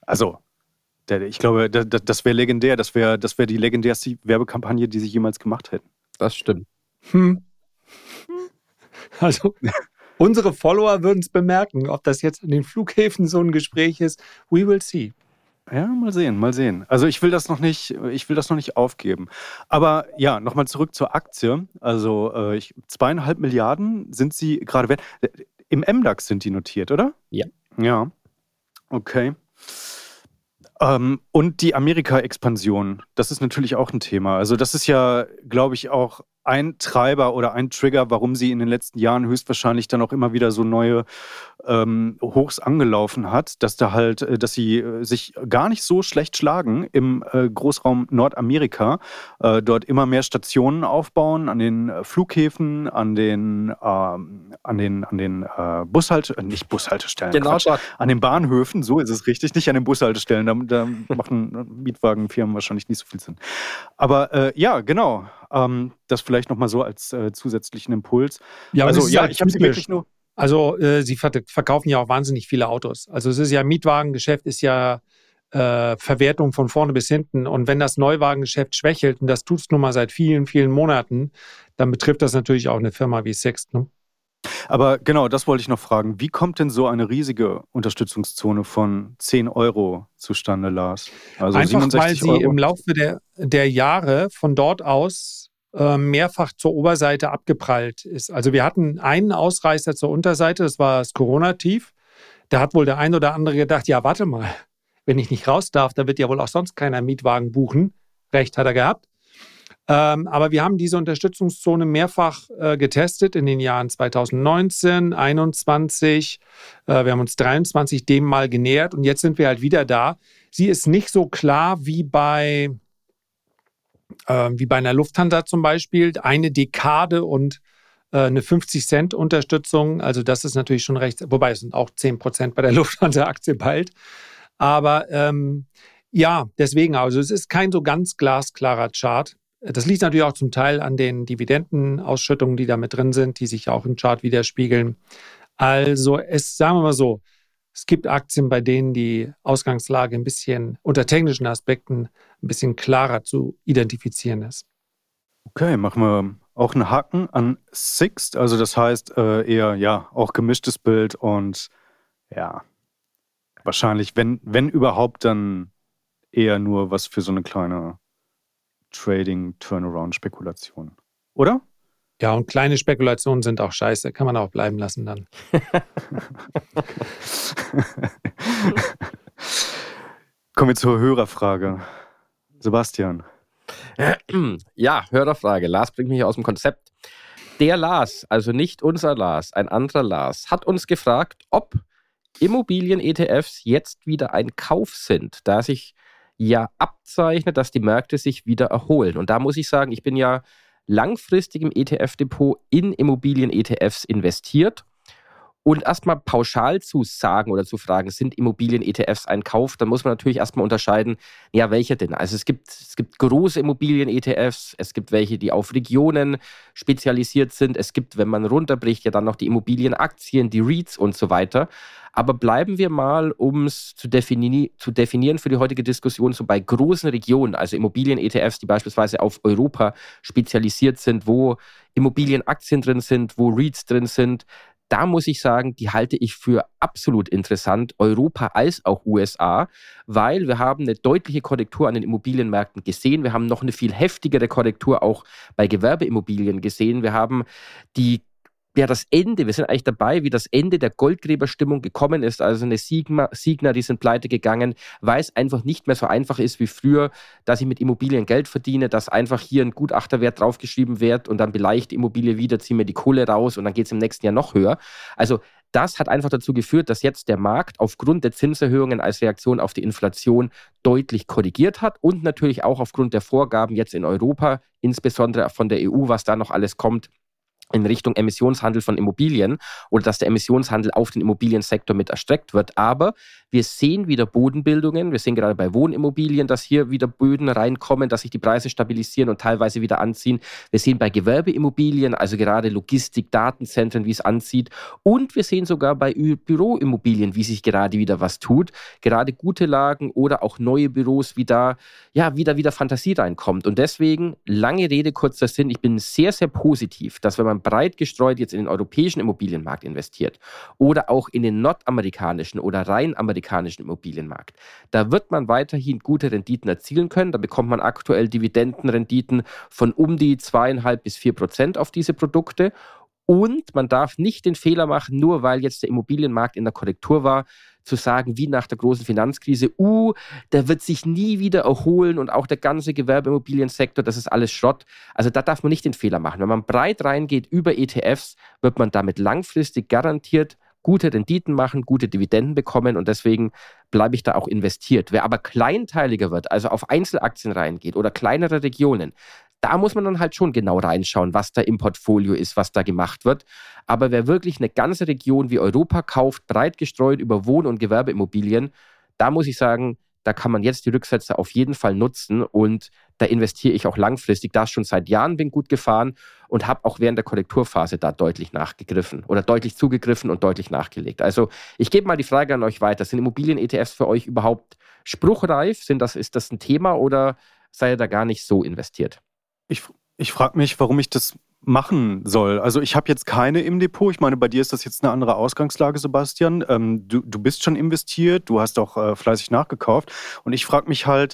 das wäre legendär. Das wäre die legendärste Werbekampagne, die sie jemals gemacht hätten. Das stimmt. Also, unsere Follower würden es bemerken. Ob das jetzt an den Flughäfen so ein Gespräch ist, we will see. Ja, mal sehen. Also ich will das noch nicht aufgeben. Aber ja, nochmal zurück zur Aktie. Also 2,5 Milliarden sind sie gerade wert. Im MDAX sind die notiert, oder? Ja. Ja, okay. Und die Amerika-Expansion, das ist natürlich auch ein Thema. Also das ist ja, glaube ich, auch ein Treiber oder ein Trigger, warum sie in den letzten Jahren höchstwahrscheinlich dann auch immer wieder so neue Hochs angelaufen hat, dass sie sich gar nicht so schlecht schlagen im Großraum Nordamerika, dort immer mehr Stationen aufbauen an den Flughäfen, an den nicht Bushaltestellen, genau, an den Bahnhöfen, so ist es richtig, nicht an den Bushaltestellen, da machen Mietwagenfirmen wahrscheinlich nicht so viel Sinn. Aber ja, genau, das vielleicht nochmal so als zusätzlichen Impuls. Ja, also ja, ich habe sie wirklich nur... Also sie verkaufen ja auch wahnsinnig viele Autos. Also es ist ja, Mietwagengeschäft ist ja Verwertung von vorne bis hinten. Und wenn das Neuwagengeschäft schwächelt, und das tut es nun mal seit vielen, vielen Monaten, dann betrifft das natürlich auch eine Firma wie Sixt. Ne? Aber genau, das wollte ich noch fragen. Wie kommt denn so eine riesige Unterstützungszone von 10 € zustande, Lars? Also einfach, 67 weil sie im Laufe der Jahre von dort aus mehrfach zur Oberseite abgeprallt ist. Also wir hatten einen Ausreißer zur Unterseite, das war das Corona-Tief. Da hat wohl der ein oder andere gedacht, ja, warte mal, wenn ich nicht raus darf, da wird ja wohl auch sonst keiner Mietwagen buchen. Recht hat er gehabt. Aber wir haben diese Unterstützungszone mehrfach getestet in den Jahren 2019, 2021. Wir haben uns 2023 dem mal genähert und jetzt sind wir halt wieder da. Sie ist nicht so klar wie bei einer Lufthansa zum Beispiel, eine Dekade und eine 50-Cent-Unterstützung. Also das ist natürlich schon recht, wobei es sind auch 10% bei der Lufthansa-Aktie bald. Aber ja, deswegen, also es ist kein so ganz glasklarer Chart. Das liegt natürlich auch zum Teil an den Dividendenausschüttungen, die da mit drin sind, die sich auch im Chart widerspiegeln. Also sagen wir mal so, es gibt Aktien, bei denen die Ausgangslage ein bisschen unter technischen Aspekten ein bisschen klarer zu identifizieren ist. Okay, machen wir auch einen Haken an Sixt. Also das heißt eher, ja, auch gemischtes Bild und ja, wahrscheinlich, wenn überhaupt, dann eher nur was für so eine kleine Trading-Turnaround-Spekulation. Oder? Ja, und kleine Spekulationen sind auch scheiße. Kann man auch bleiben lassen dann. Kommen wir zur Hörerfrage. Sebastian. Ja, Hörerfrage. Lars bringt mich aus dem Konzept. Der Lars, also nicht unser Lars, ein anderer Lars, hat uns gefragt, ob Immobilien-ETFs jetzt wieder ein Kauf sind, da sich ja abzeichnet, dass die Märkte sich wieder erholen. Und da muss ich sagen, ich bin ja langfristig im ETF-Depot in Immobilien-ETFs investiert. Und erstmal pauschal zu sagen oder zu fragen, sind Immobilien-ETFs ein Kauf, dann muss man natürlich erstmal unterscheiden, ja, welche denn? Also es gibt große Immobilien-ETFs, es gibt welche, die auf Regionen spezialisiert sind, es gibt, wenn man runterbricht, ja dann noch die Immobilienaktien, die REITs und so weiter. Aber bleiben wir mal, um es zu definieren für die heutige Diskussion, so bei großen Regionen, also Immobilien-ETFs, die beispielsweise auf Europa spezialisiert sind, wo Immobilienaktien drin sind, wo REITs drin sind. Da muss ich sagen, die halte ich für absolut interessant, Europa als auch USA, weil wir haben eine deutliche Korrektur an den Immobilienmärkten gesehen. Wir haben noch eine viel heftigere Korrektur auch bei Gewerbeimmobilien gesehen. Wir haben das Ende, wir sind eigentlich dabei, wie das Ende der Goldgräberstimmung gekommen ist. Also eine Signa, die sind pleite gegangen, weil es einfach nicht mehr so einfach ist wie früher, dass ich mit Immobilien Geld verdiene, dass einfach hier ein Gutachterwert draufgeschrieben wird und dann beleicht die Immobilie wieder, ziehen wir die Kohle raus und dann geht es im nächsten Jahr noch höher. Also das hat einfach dazu geführt, dass jetzt der Markt aufgrund der Zinserhöhungen als Reaktion auf die Inflation deutlich korrigiert hat und natürlich auch aufgrund der Vorgaben jetzt in Europa, insbesondere von der EU, was da noch alles kommt, in Richtung Emissionshandel von Immobilien oder dass der Emissionshandel auf den Immobiliensektor mit erstreckt wird. Aber wir sehen wieder Bodenbildungen. Wir sehen gerade bei Wohnimmobilien, dass hier wieder Böden reinkommen, dass sich die Preise stabilisieren und teilweise wieder anziehen. Wir sehen bei Gewerbeimmobilien, also gerade Logistik, Datenzentren, wie es anzieht. Und wir sehen sogar bei Büroimmobilien, wie sich gerade wieder was tut. Gerade gute Lagen oder auch neue Büros, wie da wieder Fantasie reinkommt. Und deswegen, lange Rede, kurzer Sinn, ich bin sehr, sehr positiv, dass wenn man breit gestreut jetzt in den europäischen Immobilienmarkt investiert oder auch in den nordamerikanischen oder rein amerikanischen Immobilienmarkt, da wird man weiterhin gute Renditen erzielen können. Da bekommt man aktuell Dividendenrenditen von um die 2,5-4% auf diese Produkte. Und man darf nicht den Fehler machen, nur weil jetzt der Immobilienmarkt in der Korrektur war, zu sagen, wie nach der großen Finanzkrise, der wird sich nie wieder erholen und auch der ganze Gewerbeimmobiliensektor, das ist alles Schrott. Also da darf man nicht den Fehler machen. Wenn man breit reingeht über ETFs, wird man damit langfristig garantiert gute Renditen machen, gute Dividenden bekommen und deswegen bleibe ich da auch investiert. Wer aber kleinteiliger wird, also auf Einzelaktien reingeht oder kleinere Regionen, da muss man dann halt schon genau reinschauen, was da im Portfolio ist, was da gemacht wird. Aber wer wirklich eine ganze Region wie Europa kauft, breit gestreut über Wohn- und Gewerbeimmobilien, da muss ich sagen, da kann man jetzt die Rücksätze auf jeden Fall nutzen und da investiere ich auch langfristig. Da schon seit Jahren bin gut gefahren und habe auch während der Korrekturphase da deutlich nachgegriffen oder deutlich zugegriffen und deutlich nachgelegt. Also ich gebe mal die Frage an euch weiter. Sind Immobilien-ETFs für euch überhaupt spruchreif? Ist das ein Thema oder seid ihr da gar nicht so investiert? Ich frage mich, warum ich das machen soll. Also ich habe jetzt keine im Depot. Ich meine, bei dir ist das jetzt eine andere Ausgangslage, Sebastian. Du bist schon investiert, du hast auch fleißig nachgekauft. Und ich frage mich halt,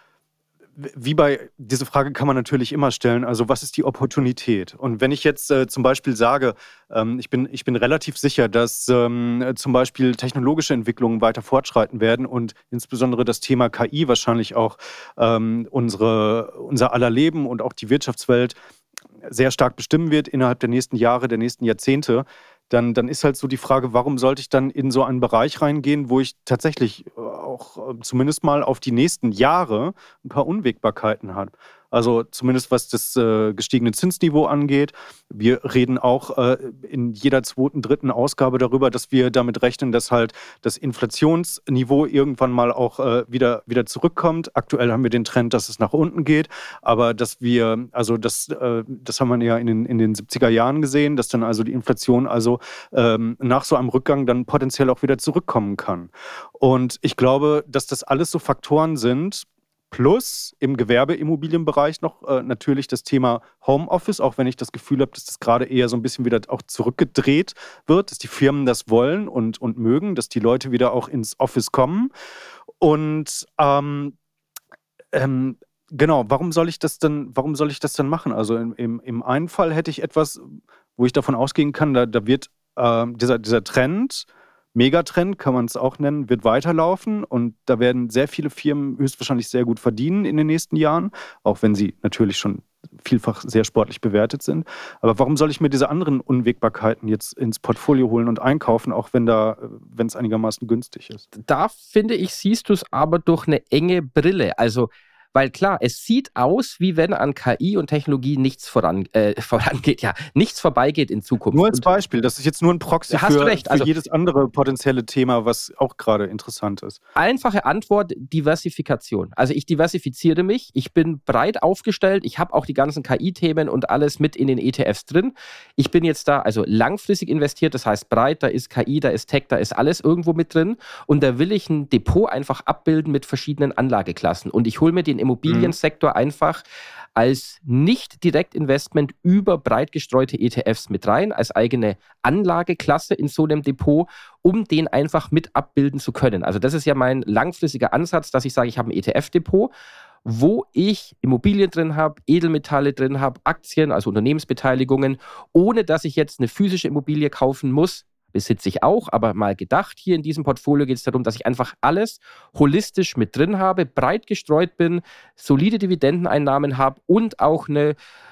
diese Frage kann man natürlich immer stellen, also was ist die Opportunität? Und wenn ich jetzt zum Beispiel sage, ich bin relativ sicher, dass zum Beispiel technologische Entwicklungen weiter fortschreiten werden und insbesondere das Thema KI wahrscheinlich auch unser aller Leben und auch die Wirtschaftswelt sehr stark bestimmen wird innerhalb der nächsten Jahre, der nächsten Jahrzehnte, dann ist halt so die Frage, warum sollte ich dann in so einen Bereich reingehen, wo ich tatsächlich auch zumindest mal auf die nächsten Jahre ein paar Unwägbarkeiten habe. Also zumindest was das gestiegene Zinsniveau angeht. Wir reden auch in jeder zweiten, dritten Ausgabe darüber, dass wir damit rechnen, dass halt das Inflationsniveau irgendwann mal auch wieder zurückkommt. Aktuell haben wir den Trend, dass es nach unten geht, aber das haben wir ja in den 70er Jahren gesehen, dass dann also die Inflation nach so einem Rückgang dann potenziell auch wieder zurückkommen kann. Und ich glaube, dass das alles so Faktoren sind, plus im Gewerbeimmobilienbereich noch natürlich das Thema Homeoffice, auch wenn ich das Gefühl habe, dass das gerade eher so ein bisschen wieder auch zurückgedreht wird, dass die Firmen das wollen und mögen, dass die Leute wieder auch ins Office kommen. Und genau, warum soll ich das dann machen? Also im einen Fall hätte ich etwas, wo ich davon ausgehen kann, da wird dieser Trend, Megatrend kann man es auch nennen, wird weiterlaufen und da werden sehr viele Firmen höchstwahrscheinlich sehr gut verdienen in den nächsten Jahren, auch wenn sie natürlich schon vielfach sehr sportlich bewertet sind. Aber warum soll ich mir diese anderen Unwägbarkeiten jetzt ins Portfolio holen und einkaufen, auch wenn es einigermaßen günstig ist? Da finde ich, siehst du es aber durch eine enge Brille. Also Weil klar, es sieht aus, wie wenn an KI und Technologie nichts vorangeht, nichts vorbeigeht in Zukunft. Nur als Beispiel, das ist jetzt nur ein Proxy für jedes andere potenzielle Thema, was auch gerade interessant ist. Einfache Antwort, Diversifikation. Also ich diversifiziere mich, ich bin breit aufgestellt, ich habe auch die ganzen KI-Themen und alles mit in den ETFs drin. Ich bin jetzt da also langfristig investiert, das heißt breit, da ist KI, da ist Tech, da ist alles irgendwo mit drin und da will ich ein Depot einfach abbilden mit verschiedenen Anlageklassen und ich hole mir den Immobiliensektor einfach als Nicht-Direkt-Investment über breit gestreute ETFs mit rein, als eigene Anlageklasse in so einem Depot, um den einfach mit abbilden zu können. Also das ist ja mein langfristiger Ansatz, dass ich sage, ich habe ein ETF-Depot, wo ich Immobilien drin habe, Edelmetalle drin habe, Aktien, also Unternehmensbeteiligungen, ohne dass ich jetzt eine physische Immobilie kaufen muss. Besitze ich auch, aber mal gedacht, hier in diesem Portfolio geht es darum, dass ich einfach alles holistisch mit drin habe, breit gestreut bin, solide Dividendeneinnahmen habe und auch eine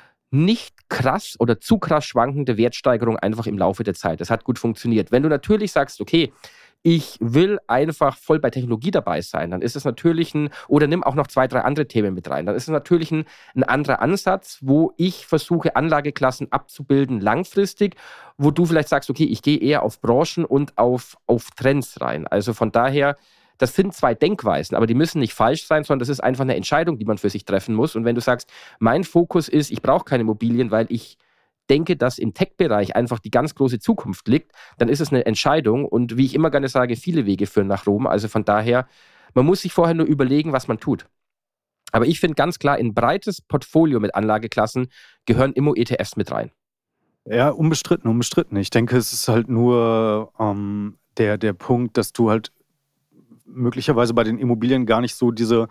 nicht krass oder zu krass schwankende Wertsteigerung einfach im Laufe der Zeit. Das hat gut funktioniert. Wenn du natürlich sagst, okay, ich will einfach voll bei Technologie dabei sein, dann ist es natürlich oder nimm auch noch 2, 3 andere Themen mit rein, dann ist es natürlich ein anderer Ansatz, wo ich versuche, Anlageklassen abzubilden langfristig, wo du vielleicht sagst, okay, ich gehe eher auf Branchen und auf Trends rein. Also von daher, das sind 2 Denkweisen, aber die müssen nicht falsch sein, sondern das ist einfach eine Entscheidung, die man für sich treffen muss. Und wenn du sagst, mein Fokus ist, ich brauche keine Immobilien, weil ich denke, dass im Tech-Bereich einfach die ganz große Zukunft liegt, dann ist es eine Entscheidung und wie ich immer gerne sage, viele Wege führen nach Rom. Also von daher, man muss sich vorher nur überlegen, was man tut. Aber ich finde ganz klar, in ein breites Portfolio mit Anlageklassen gehören immer ETFs mit rein. Ja, unbestritten. Ich denke, es ist halt nur der Punkt, dass du halt möglicherweise bei den Immobilien gar nicht so diese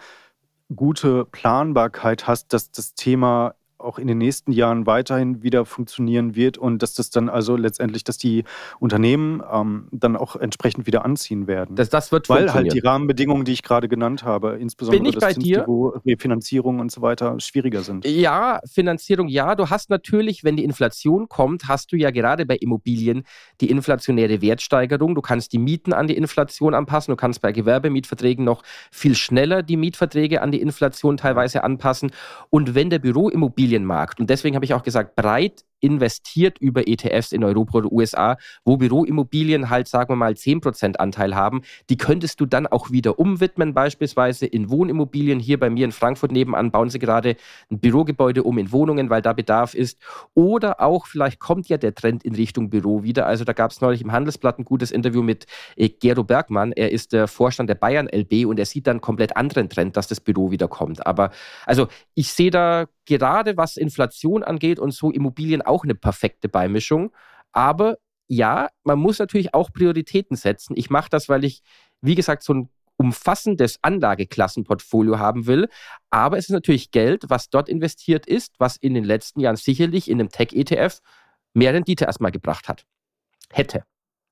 gute Planbarkeit hast, dass das Thema auch in den nächsten Jahren weiterhin wieder funktionieren wird und dass das dann also letztendlich, dass die Unternehmen dann auch entsprechend wieder anziehen werden. Das wird weil halt die Rahmenbedingungen, die ich gerade genannt habe, insbesondere das Zinsniveau, Refinanzierung und so weiter, schwieriger sind. Ja, Finanzierung, ja. Du hast natürlich, wenn die Inflation kommt, hast du ja gerade bei Immobilien die inflationäre Wertsteigerung. Du kannst die Mieten an die Inflation anpassen. Du kannst bei Gewerbemietverträgen noch viel schneller die Mietverträge an die Inflation teilweise anpassen. Und wenn der Büroimmobilienmarkt, und deswegen habe ich auch gesagt, breit investiert über ETFs in Europa oder USA, wo Büroimmobilien halt, sagen wir mal, 10% Anteil haben, die könntest du dann auch wieder umwidmen, beispielsweise in Wohnimmobilien. Hier bei mir in Frankfurt nebenan bauen sie gerade ein Bürogebäude um in Wohnungen, weil da Bedarf ist. Oder auch, vielleicht kommt ja der Trend in Richtung Büro wieder. Also da gab es neulich im Handelsblatt ein gutes Interview mit Gero Bergmann. Er ist der Vorstand der Bayern LB und er sieht dann einen komplett anderen Trend, dass das Büro wieder kommt. Aber also ich sehe da gerade, was Inflation angeht und so Immobilien auch eine perfekte Beimischung. Aber ja, man muss natürlich auch Prioritäten setzen. Ich mache das, weil ich, wie gesagt, so ein umfassendes Anlageklassenportfolio haben will. Aber es ist natürlich Geld, was dort investiert ist, was in den letzten Jahren sicherlich in einem Tech-ETF mehr Rendite erstmal gebracht hat. Hätte.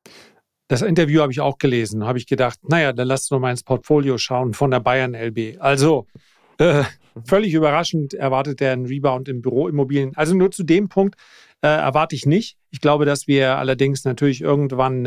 Das Interview habe ich auch gelesen. Habe ich gedacht, naja, dann lass doch mal ins Portfolio schauen von der Bayern LB. Also, völlig überraschend erwartet er einen Rebound in Büroimmobilien. Also nur zu dem Punkt erwarte ich nicht. Ich glaube, dass wir allerdings natürlich irgendwann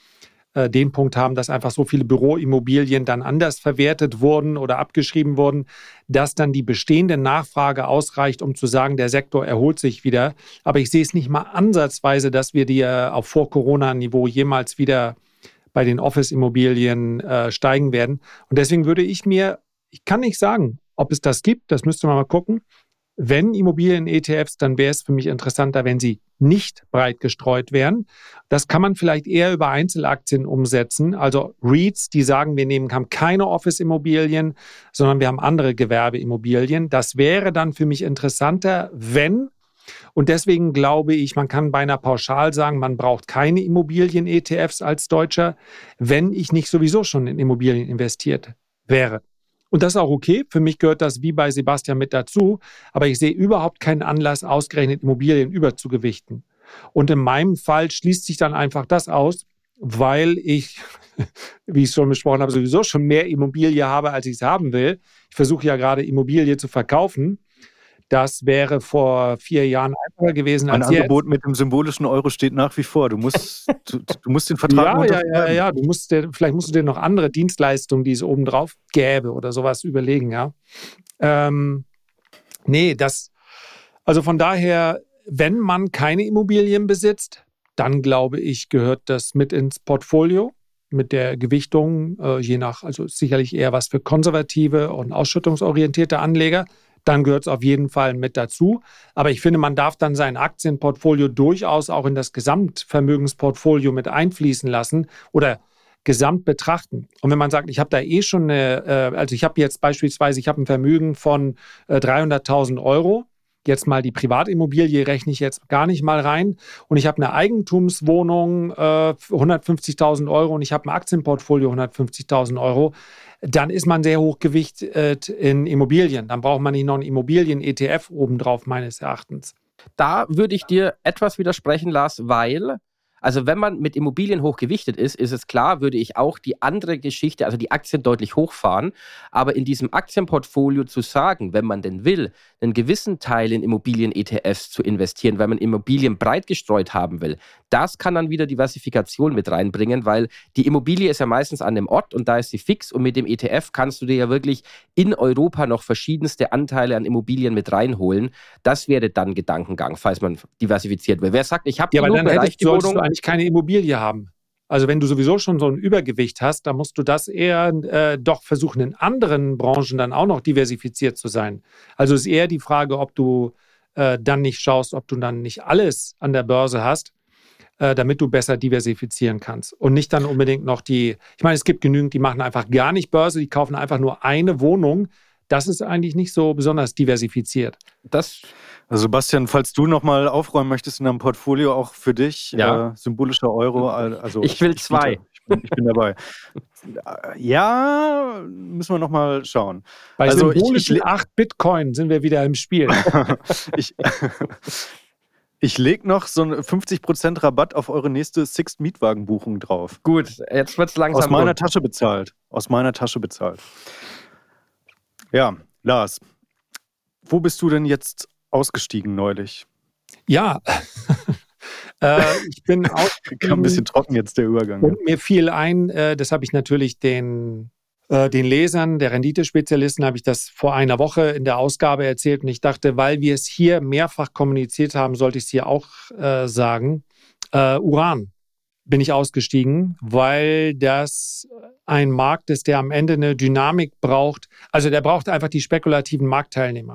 den Punkt haben, dass einfach so viele Büroimmobilien dann anders verwertet wurden oder abgeschrieben wurden, dass dann die bestehende Nachfrage ausreicht, um zu sagen, der Sektor erholt sich wieder. Aber ich sehe es nicht mal ansatzweise, dass wir die auf Vor-Corona-Niveau jemals wieder bei den Office-Immobilien steigen werden. Und deswegen ich kann nicht sagen, ob es das gibt, das müsste man mal gucken. Wenn Immobilien-ETFs, dann wäre es für mich interessanter, wenn sie nicht breit gestreut wären. Das kann man vielleicht eher über Einzelaktien umsetzen. Also REITs, die sagen, haben keine Office-Immobilien, sondern wir haben andere Gewerbeimmobilien. Das wäre dann für mich interessanter, und deswegen glaube ich, man kann beinahe pauschal sagen, man braucht keine Immobilien-ETFs als Deutscher, wenn ich nicht sowieso schon in Immobilien investiert wäre. Und das ist auch okay. Für mich gehört das wie bei Sebastian mit dazu. Aber ich sehe überhaupt keinen Anlass, ausgerechnet Immobilien überzugewichten. Und in meinem Fall schließt sich dann einfach das aus, weil ich, wie ich es schon besprochen habe, sowieso schon mehr Immobilie habe, als ich es haben will. Ich versuche ja gerade Immobilie zu verkaufen. Das wäre vor 4 Jahren einfacher gewesen als jetzt. Ein Angebot mit dem symbolischen Euro steht nach wie vor. Du musst den Vertrag unterschreiben. Ja. Vielleicht musst du dir noch andere Dienstleistungen, die es obendrauf gäbe oder sowas überlegen, ja. Nee, also von daher, wenn man keine Immobilien besitzt, dann glaube ich, gehört das mit ins Portfolio mit der Gewichtung, also sicherlich eher was für konservative und ausschüttungsorientierte Anleger. Dann gehört es auf jeden Fall mit dazu. Aber ich finde, man darf dann sein Aktienportfolio durchaus auch in das Gesamtvermögensportfolio mit einfließen lassen oder gesamt betrachten. Und wenn man sagt, ich habe da schon also ich habe jetzt beispielsweise, ich habe ein Vermögen von 300.000 Euro, jetzt mal die Privatimmobilie rechne ich jetzt gar nicht mal rein und ich habe eine Eigentumswohnung 150.000 Euro und ich habe ein Aktienportfolio 150.000 Euro, dann ist man sehr hochgewichtet in Immobilien. Dann braucht man nicht noch einen Immobilien-ETF obendrauf, meines Erachtens. Da würde ich dir etwas widersprechen, Lars, weil, also wenn man mit Immobilien hochgewichtet ist, ist es klar, würde ich auch die andere Geschichte, also die Aktien deutlich hochfahren. Aber in diesem Aktienportfolio zu sagen, wenn man denn will, einen gewissen Teil in Immobilien-ETFs zu investieren, weil man Immobilien breit gestreut haben will, das kann dann wieder Diversifikation mit reinbringen, weil die Immobilie ist ja meistens an dem Ort und da ist sie fix und mit dem ETF kannst du dir ja wirklich in Europa noch verschiedenste Anteile an Immobilien mit reinholen. Das wäre dann Gedankengang, falls man diversifiziert will. Wer sagt, ich habe genug Bereich, die Wohnung, du eigentlich keine Immobilie haben. Also wenn du sowieso schon so ein Übergewicht hast, dann musst du das eher doch versuchen, in anderen Branchen dann auch noch diversifiziert zu sein. Also ist eher die Frage, ob du dann nicht schaust, ob du dann nicht alles an der Börse hast, damit du besser diversifizieren kannst. Und nicht dann unbedingt noch ich meine, es gibt genügend, die machen einfach gar nicht Börse, die kaufen einfach nur eine Wohnung. Das ist eigentlich nicht so besonders diversifiziert. Also Sebastian, falls du nochmal aufräumen möchtest in deinem Portfolio, auch für dich, symbolischer Euro. Also ich will 2. Ich bin dabei. Ja, müssen wir nochmal schauen. Bei symbolischen 8 Bitcoin sind wir wieder im Spiel. Ich lege noch so einen 50% Rabatt auf eure nächste Sixt-Mietwagenbuchung drauf. Gut, jetzt wird es langsam. Aus meiner Tasche bezahlt. Ja, Lars, wo bist du denn jetzt ausgestiegen neulich? Ja, ich bin ausgestiegen. Kam ein bisschen trocken jetzt der Übergang. Und mir fiel ein, das habe ich natürlich den Lesern, der Renditespezialisten, habe ich das vor einer Woche in der Ausgabe erzählt. Und ich dachte, weil wir es hier mehrfach kommuniziert haben, sollte ich es hier auch sagen. Uran bin ich ausgestiegen, weil das ein Markt ist, der am Ende eine Dynamik braucht. Also der braucht einfach die spekulativen Marktteilnehmer.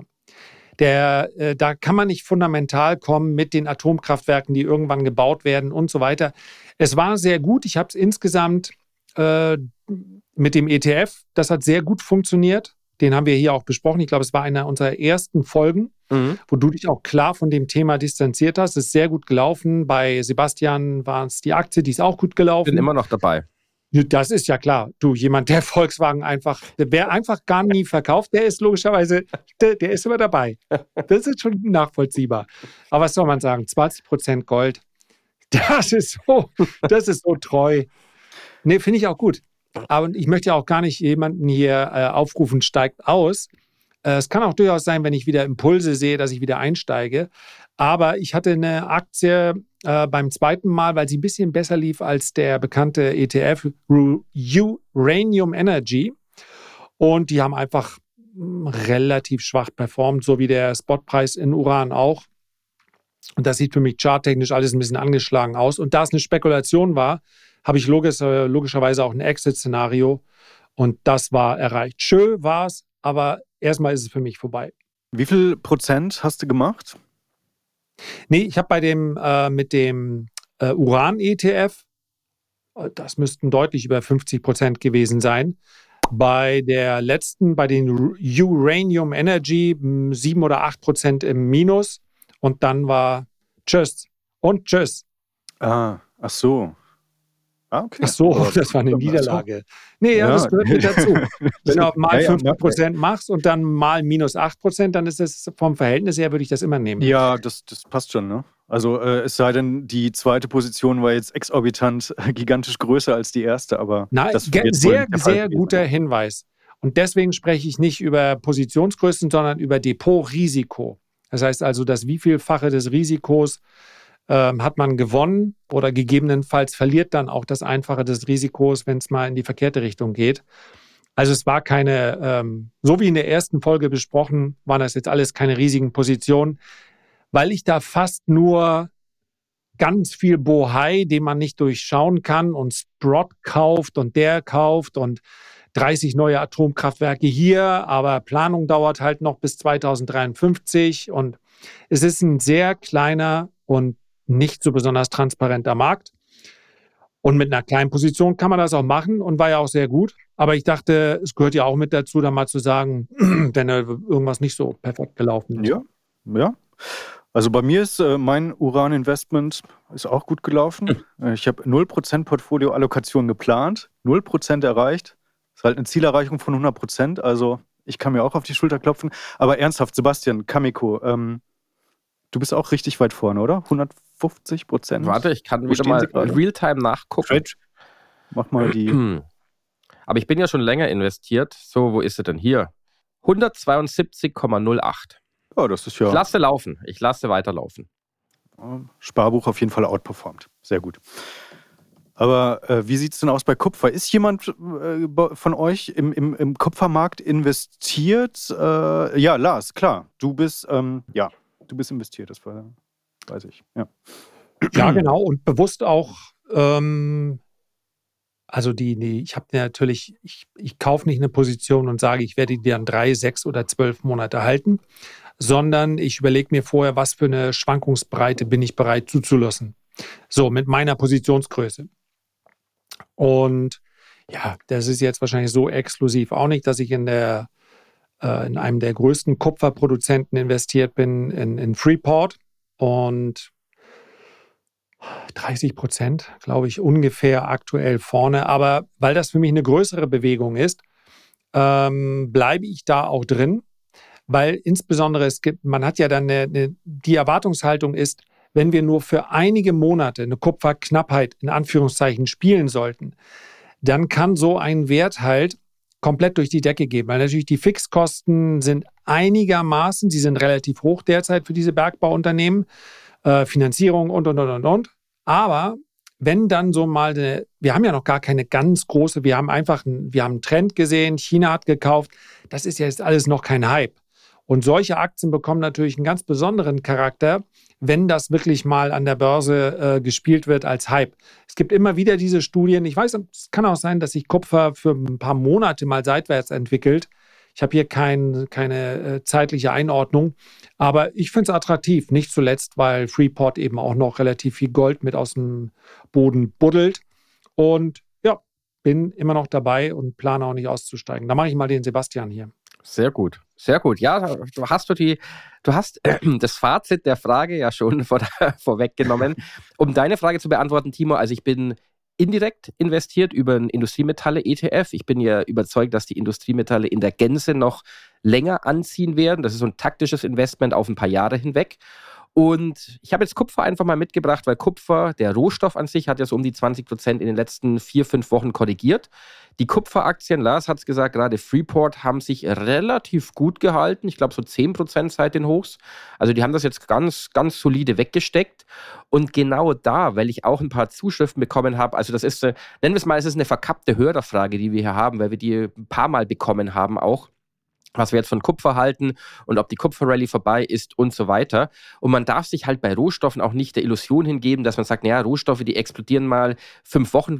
Da kann man nicht fundamental kommen mit den Atomkraftwerken, die irgendwann gebaut werden und so weiter. Es war sehr gut. Ich habe es insgesamt mit dem ETF, das hat sehr gut funktioniert. Den haben wir hier auch besprochen. Ich glaube, es war einer unserer ersten Folgen, wo du dich auch klar von dem Thema distanziert hast. Es ist sehr gut gelaufen. Bei Sebastian war es die Aktie, die ist auch gut gelaufen. Bin immer noch dabei. Das ist ja klar. Du, jemand, der Volkswagen wer einfach gar nie verkauft, der ist logischerweise, der ist immer dabei. Das ist schon nachvollziehbar. Aber was soll man sagen? 20% Gold, das ist so treu. Nee, finde ich auch gut. Aber ich möchte ja auch gar nicht jemanden hier aufrufen, steigt aus. Es kann auch durchaus sein, wenn ich wieder Impulse sehe, dass ich wieder einsteige. Aber ich hatte eine Aktie beim zweiten Mal, weil sie ein bisschen besser lief als der bekannte ETF Uranium Energy. Und die haben einfach relativ schwach performt, so wie der Spotpreis in Uran auch. Und das sieht für mich charttechnisch alles ein bisschen angeschlagen aus. Und da es eine Spekulation war, habe ich logischerweise auch ein Exit-Szenario. Und das war erreicht. Schön war es, aber erstmal ist es für mich vorbei. Wie viel Prozent hast du gemacht? Nee, ich habe mit dem Uran-ETF, das müssten deutlich über 50% gewesen sein. Bei den Uranium Energy 7 oder 8% im Minus. Und dann war Tschüss und Tschüss. Ach so. Okay. Ach so, das war eine Niederlage. Nee, ja, das gehört mit dazu. Wenn du mal 50% machst und dann mal minus 8%, dann ist es vom Verhältnis her, würde ich das immer nehmen. Ja, das passt schon, ne? Also es sei denn, die zweite Position war jetzt exorbitant gigantisch größer als die erste, aber das wird sehr, sehr guter Hinweis. Und deswegen spreche ich nicht über Positionsgrößen, sondern über Depotrisiko. Das heißt also, das wievielfache des Risikos hat man gewonnen oder gegebenenfalls verliert dann auch das Einfache des Risikos, wenn es mal in die verkehrte Richtung geht. Also es war keine, so wie in der ersten Folge besprochen, waren das jetzt alles keine riesigen Positionen, weil ich da fast nur ganz viel Bohai, den man nicht durchschauen kann, und Sprott kauft und der kauft und 30 neue Atomkraftwerke hier, aber Planung dauert halt noch bis 2053 und es ist ein sehr kleiner und nicht so besonders transparenter Markt. Und mit einer kleinen Position kann man das auch machen und war ja auch sehr gut. Aber ich dachte, es gehört ja auch mit dazu, da mal zu sagen, wenn irgendwas nicht so perfekt gelaufen ist. Ja. Also bei mir ist mein Uran-Investment ist auch gut gelaufen. Ich habe 0% Portfolio-Allokation geplant, 0% erreicht. Ist halt eine Zielerreichung von 100%. Also ich kann mir auch auf die Schulter klopfen. Aber ernsthaft, Sebastian, Kamiko, du bist auch richtig weit vorne, oder? 150%? Warte, ich kann wieder mal Realtime nachgucken. Trade. Mach mal die. Aber ich bin ja schon länger investiert. So, wo ist sie denn hier? 172,08. Ja, das ist ja. Ich lasse laufen. Ich lasse weiterlaufen. Sparbuch auf jeden Fall outperformt. Sehr gut. Aber wie sieht es denn aus bei Kupfer? Ist jemand von euch im Kupfermarkt investiert? Ja, Lars, klar. Du bist investiert, das weiß ich. Ja, genau. Und bewusst auch, also ich habe natürlich, ich kaufe nicht eine Position und sage, ich werde die dann 3, 6 oder 12 Monate halten, sondern ich überlege mir vorher, was für eine Schwankungsbreite bin ich bereit zuzulassen. So, mit meiner Positionsgröße. Und ja, das ist jetzt wahrscheinlich so exklusiv auch nicht, dass ich in einem der größten Kupferproduzenten investiert bin, in Freeport, und 30%, glaube ich, ungefähr aktuell vorne. Aber weil das für mich eine größere Bewegung ist, bleibe ich da auch drin, weil insbesondere man hat ja dann die Erwartungshaltung ist, wenn wir nur für einige Monate eine Kupferknappheit in Anführungszeichen spielen sollten, dann kann so ein Wert halt komplett durch die Decke gehen, weil natürlich die Fixkosten sind einigermaßen, sie sind relativ hoch derzeit für diese Bergbauunternehmen, Finanzierung und. Aber wenn dann so mal wir haben ja noch gar keine ganz große, wir haben einen Trend gesehen, China hat gekauft, das ist ja jetzt alles noch kein Hype. Und solche Aktien bekommen natürlich einen ganz besonderen Charakter, wenn das wirklich mal an der Börse gespielt wird als Hype. Es gibt immer wieder diese Studien. Ich weiß, es kann auch sein, dass sich Kupfer für ein paar Monate mal seitwärts entwickelt. Ich habe hier keine zeitliche Einordnung, aber ich finde es attraktiv. Nicht zuletzt, weil Freeport eben auch noch relativ viel Gold mit aus dem Boden buddelt. Und ja, bin immer noch dabei und plane auch nicht auszusteigen. Da mache ich mal den Sebastian hier. Sehr gut, sehr gut. Ja, du hast das Fazit der Frage ja schon vorweggenommen. Um deine Frage zu beantworten, Timo, also ich bin indirekt investiert über einen Industriemetalle-ETF. Ich bin ja überzeugt, dass die Industriemetalle in der Gänze noch länger anziehen werden. Das ist so ein taktisches Investment auf ein paar Jahre hinweg. Und ich habe jetzt Kupfer einfach mal mitgebracht, weil Kupfer, der Rohstoff an sich, hat ja so um die 20% in den letzten 4-5 Wochen korrigiert. Die Kupferaktien, Lars hat es gesagt, gerade Freeport, haben sich relativ gut gehalten. Ich glaube so 10% seit den Hochs. Also die haben das jetzt ganz, ganz solide weggesteckt. Und genau da, weil ich auch ein paar Zuschriften bekommen habe, also das ist, nennen wir es mal, es ist eine verkappte Hörerfrage, die wir hier haben, weil wir die ein paar Mal bekommen haben auch, was wir jetzt von Kupfer halten und ob die Kupferrallye vorbei ist und so weiter. Und man darf sich halt bei Rohstoffen auch nicht der Illusion hingeben, dass man sagt, naja, Rohstoffe, die explodieren mal 5 Wochen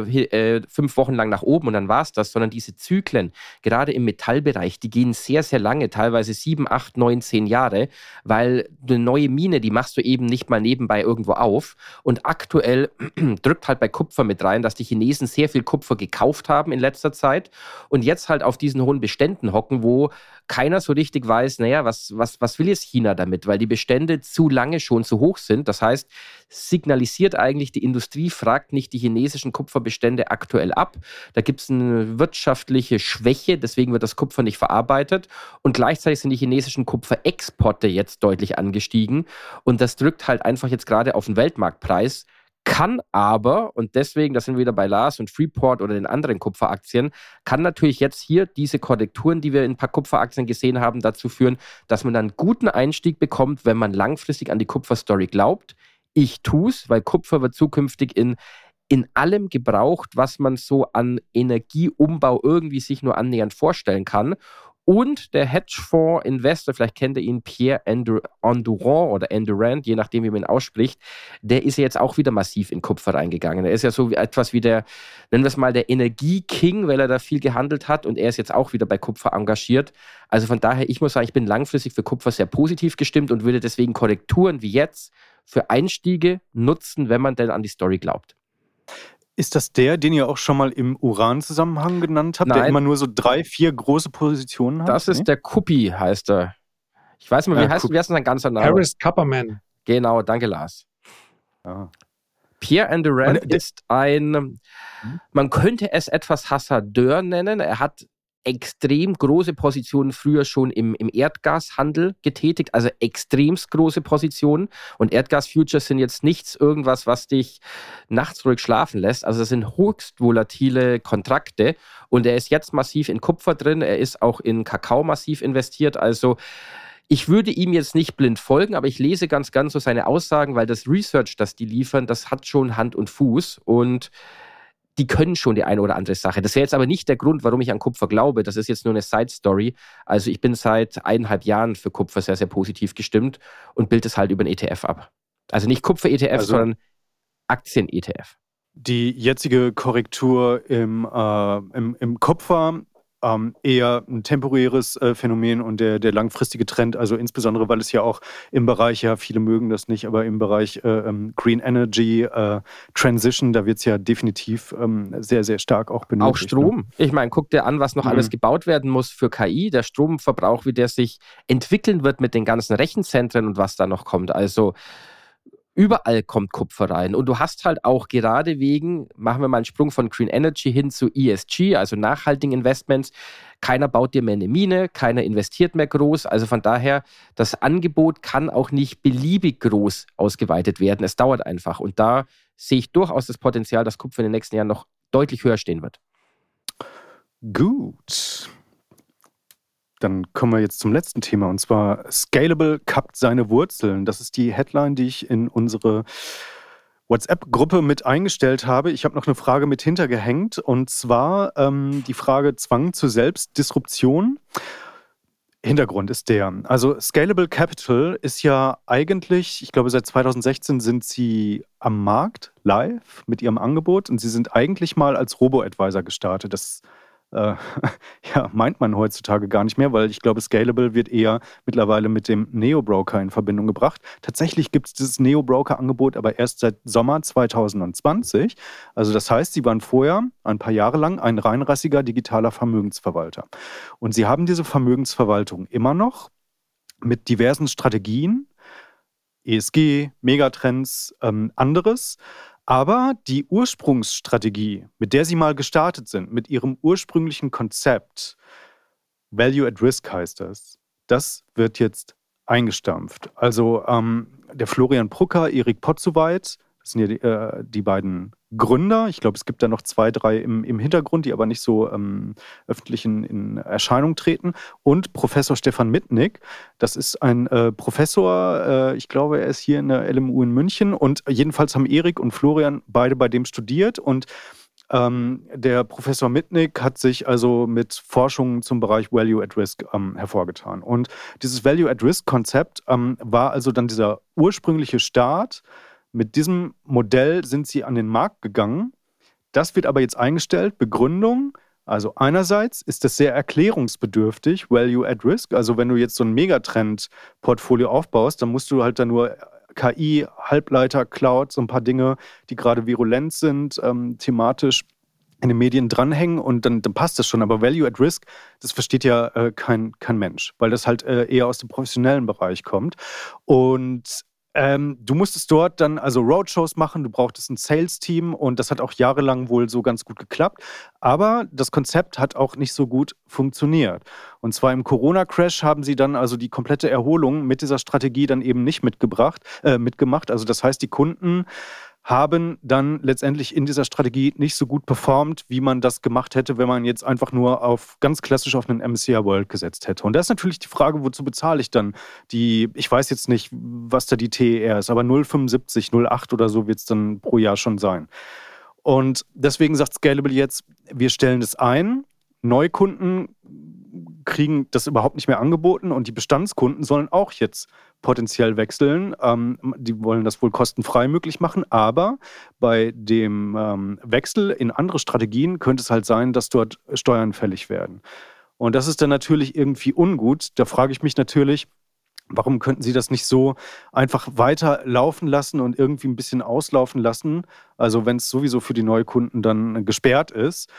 5 Wochen lang nach oben und dann war es das, sondern diese Zyklen, gerade im Metallbereich, die gehen sehr, sehr lange, teilweise 7, 8, 9, 10 Jahre, weil eine neue Mine, die machst du eben nicht mal nebenbei irgendwo auf. Und aktuell drückt halt bei Kupfer mit rein, dass die Chinesen sehr viel Kupfer gekauft haben in letzter Zeit und jetzt halt auf diesen hohen Beständen hocken, wo keiner so richtig weiß, naja, was will jetzt China damit, weil die Bestände zu lange schon zu hoch sind. Das heißt, signalisiert eigentlich, die Industrie fragt nicht die chinesischen Kupferbestände aktuell ab. Da gibt es eine wirtschaftliche Schwäche, deswegen wird das Kupfer nicht verarbeitet. Und gleichzeitig sind die chinesischen Kupferexporte jetzt deutlich angestiegen. Und das drückt halt einfach jetzt gerade auf den Weltmarktpreis. Kann aber, und deswegen, das sind wir wieder bei Lars und Freeport oder den anderen Kupferaktien, kann natürlich jetzt hier diese Korrekturen, die wir in ein paar Kupferaktien gesehen haben, dazu führen, dass man dann einen guten Einstieg bekommt, wenn man langfristig an die Kupferstory glaubt. Ich tue es, weil Kupfer wird zukünftig in in allem gebraucht, was man so an Energieumbau irgendwie sich nur annähernd vorstellen kann. Und der Hedgefonds-Investor, vielleicht kennt ihr ihn, Pierre Endurant oder Endurant, je nachdem, wie man ihn ausspricht, der ist ja jetzt auch wieder massiv in Kupfer reingegangen. Er ist ja so etwas wie der, nennen wir es mal, der Energie-King, weil er da viel gehandelt hat und er ist jetzt auch wieder bei Kupfer engagiert. Also von daher, ich muss sagen, ich bin langfristig für Kupfer sehr positiv gestimmt und würde deswegen Korrekturen wie jetzt für Einstiege nutzen, wenn man denn an die Story glaubt. Ist das der, den ihr auch schon mal im Uran-Zusammenhang genannt habt, Nein. der immer nur so 3, 4 große Positionen hat? Das ist der Kuppi, heißt er. Ich weiß mal, wie heißt denn sein ganzer Name? Harris Kupperman. Genau, danke Lars. Ja. Pierre Endurant ist man könnte es etwas Hasardeur nennen. Er hat extrem große Positionen früher schon im Erdgashandel getätigt, also extremst große Positionen. Und Erdgas-Futures sind jetzt irgendwas, was dich nachts ruhig schlafen lässt. Also das sind höchst volatile Kontrakte. Und er ist jetzt massiv in Kupfer drin. Er ist auch in Kakao massiv investiert. Also ich würde ihm jetzt nicht blind folgen, aber ich lese ganz so seine Aussagen, weil das Research, das die liefern, das hat schon Hand und Fuß und die können schon die eine oder andere Sache. Das wäre jetzt aber nicht der Grund, warum ich an Kupfer glaube. Das ist jetzt nur eine Side-Story. Also ich bin seit 1,5 Jahren für Kupfer sehr, sehr positiv gestimmt und bilde es halt über einen ETF ab. Also nicht Kupfer-ETF, sondern Aktien-ETF. Die jetzige Korrektur im Kupfer eher ein temporäres Phänomen und der langfristige Trend, also insbesondere, weil es ja auch im Bereich, ja viele mögen das nicht, aber im Bereich Green Energy Transition, da wird es ja definitiv sehr, sehr stark auch benötigt. Auch Strom. Ne? Ich meine, guck dir an, was noch alles gebaut werden muss für KI, der Stromverbrauch, wie der sich entwickeln wird mit den ganzen Rechenzentren und was da noch kommt. Also überall kommt Kupfer rein. Und du hast halt auch gerade machen wir mal einen Sprung von Green Energy hin zu ESG, also nachhaltigen Investments. Keiner baut dir mehr eine Mine, keiner investiert mehr groß. Also von daher, das Angebot kann auch nicht beliebig groß ausgeweitet werden. Es dauert einfach. Und da sehe ich durchaus das Potenzial, dass Kupfer in den nächsten Jahren noch deutlich höher stehen wird. Gut. Dann kommen wir jetzt zum letzten Thema, und zwar Scalable kappt seine Wurzeln. Das ist die Headline, die ich in unsere WhatsApp-Gruppe mit eingestellt habe. Ich habe noch eine Frage mit hintergehängt, und zwar die Frage Zwang zur Selbstdisruption. Hintergrund ist also Scalable Capital ist ja eigentlich, ich glaube seit 2016 sind sie am Markt live mit ihrem Angebot und sie sind eigentlich mal als Robo-Advisor gestartet. Das meint man heutzutage gar nicht mehr, weil ich glaube, Scalable wird eher mittlerweile mit dem Neo-Broker in Verbindung gebracht. Tatsächlich gibt es dieses Neo-Broker-Angebot aber erst seit Sommer 2020. Also das heißt, sie waren vorher ein paar Jahre lang ein reinrassiger digitaler Vermögensverwalter. Und sie haben diese Vermögensverwaltung immer noch mit diversen Strategien, ESG, Megatrends, anderes. Aber die Ursprungsstrategie, mit der sie mal gestartet sind, mit ihrem ursprünglichen Konzept, Value at Risk heißt das wird jetzt eingestampft. Also der Florian Prucker, Erik Potzuweit, das sind ja die beiden Gründer. Ich glaube, es gibt da noch 2, 3 im Hintergrund, die aber nicht so öffentlich in Erscheinung treten. Und Professor Stefan Mitnick, das ist ein Professor, ich glaube, er ist hier in der LMU in München. Und jedenfalls haben Erik und Florian beide bei dem studiert. Und der Professor Mitnick hat sich also mit Forschungen zum Bereich Value at Risk hervorgetan. Und dieses Value at Risk-Konzept war also dann dieser ursprüngliche Start. Mit diesem Modell sind sie an den Markt gegangen. Das wird aber jetzt eingestellt. Begründung, also einerseits ist das sehr erklärungsbedürftig, Value at Risk. Also wenn du jetzt so ein Megatrend-Portfolio aufbaust, dann musst du halt da nur KI, Halbleiter, Cloud, so ein paar Dinge, die gerade virulent sind, thematisch in den Medien dranhängen und dann passt das schon. Aber Value at Risk, das versteht ja kein Mensch, weil das halt eher aus dem professionellen Bereich kommt. Und du musstest dort dann also Roadshows machen, du brauchtest ein Sales-Team und das hat auch jahrelang wohl so ganz gut geklappt. Aber das Konzept hat auch nicht so gut funktioniert. Und zwar im Corona-Crash haben sie dann also die komplette Erholung mit dieser Strategie dann eben nicht mitgemacht. Also das heißt, die Kunden haben dann letztendlich in dieser Strategie nicht so gut performt, wie man das gemacht hätte, wenn man jetzt einfach nur ganz klassisch auf einen MSCI World gesetzt hätte. Und da ist natürlich die Frage, wozu bezahle ich dann ich weiß jetzt nicht, was da die TER ist, aber 0,75, 0,8 oder so wird es dann pro Jahr schon sein. Und deswegen sagt Scalable jetzt, wir stellen das ein, Neukunden kriegen das überhaupt nicht mehr angeboten und die Bestandskunden sollen auch jetzt potenziell wechseln. Die wollen das wohl kostenfrei möglich machen, aber bei dem Wechsel in andere Strategien könnte es halt sein, dass dort Steuern fällig werden. Und das ist dann natürlich irgendwie ungut. Da frage ich mich natürlich, warum könnten Sie das nicht so einfach weiter laufen lassen und irgendwie ein bisschen auslaufen lassen? Also wenn es sowieso für die Neukunden dann gesperrt ist.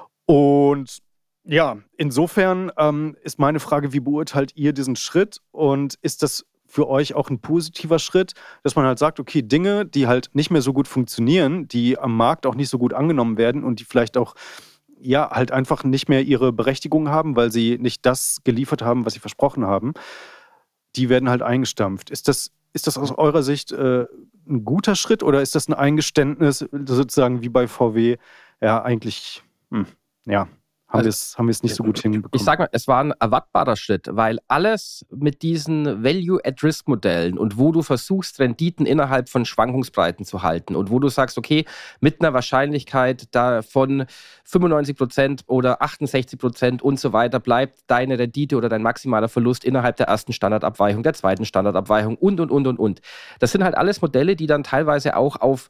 Und ja, insofern ist meine Frage, wie beurteilt ihr diesen Schritt und ist das für euch auch ein positiver Schritt, dass man halt sagt, okay, Dinge, die halt nicht mehr so gut funktionieren, die am Markt auch nicht so gut angenommen werden und die vielleicht auch ja halt einfach nicht mehr ihre Berechtigung haben, weil sie nicht das geliefert haben, was sie versprochen haben, die werden halt eingestampft. Ist das aus eurer Sicht ein guter Schritt oder ist das ein Eingeständnis, sozusagen wie bei VW, ja, eigentlich, haben wir es nicht so gut hinbekommen. Ich sage mal, es war ein erwartbarer Schritt, weil alles mit diesen Value-at-Risk-Modellen und wo du versuchst, Renditen innerhalb von Schwankungsbreiten zu halten und wo du sagst, okay, mit einer Wahrscheinlichkeit da von 95% oder 68% und so weiter bleibt deine Rendite oder dein maximaler Verlust innerhalb der ersten Standardabweichung, der zweiten Standardabweichung und. Das sind halt alles Modelle, die dann teilweise auch auf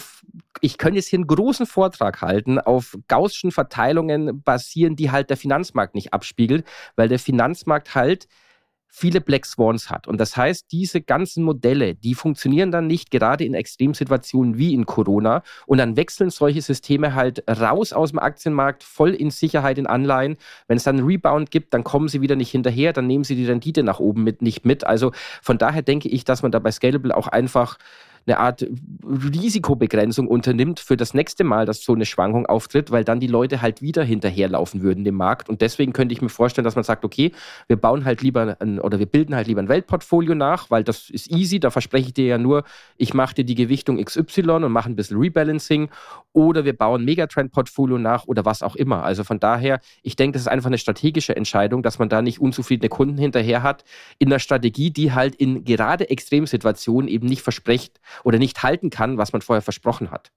ich könnte jetzt hier einen großen Vortrag halten, auf Gaußschen Verteilungen basieren, die halt der Finanzmarkt nicht abspiegelt, weil der Finanzmarkt halt viele Black Swans hat. Und das heißt, diese ganzen Modelle, die funktionieren dann nicht, gerade in Extremsituationen wie in Corona. Und dann wechseln solche Systeme halt raus aus dem Aktienmarkt, voll in Sicherheit in Anleihen. Wenn es dann einen Rebound gibt, dann kommen sie wieder nicht hinterher, dann nehmen sie die Rendite nach oben nicht mit. Also von daher denke ich, dass man da bei Scalable auch einfach eine Art Risikobegrenzung unternimmt für das nächste Mal, dass so eine Schwankung auftritt, weil dann die Leute halt wieder hinterherlaufen würden dem Markt. Und deswegen könnte ich mir vorstellen, dass man sagt, okay, wir bilden halt lieber ein Weltportfolio nach, weil das ist easy, da verspreche ich dir ja nur, ich mache dir die Gewichtung XY und mache ein bisschen Rebalancing, oder wir bauen ein Megatrend-Portfolio nach oder was auch immer. Also von daher, ich denke, das ist einfach eine strategische Entscheidung, dass man da nicht unzufriedene Kunden hinterher hat in einer Strategie, die halt in gerade Extremsituationen eben nicht verspricht oder nicht halten kann, was man vorher versprochen hat.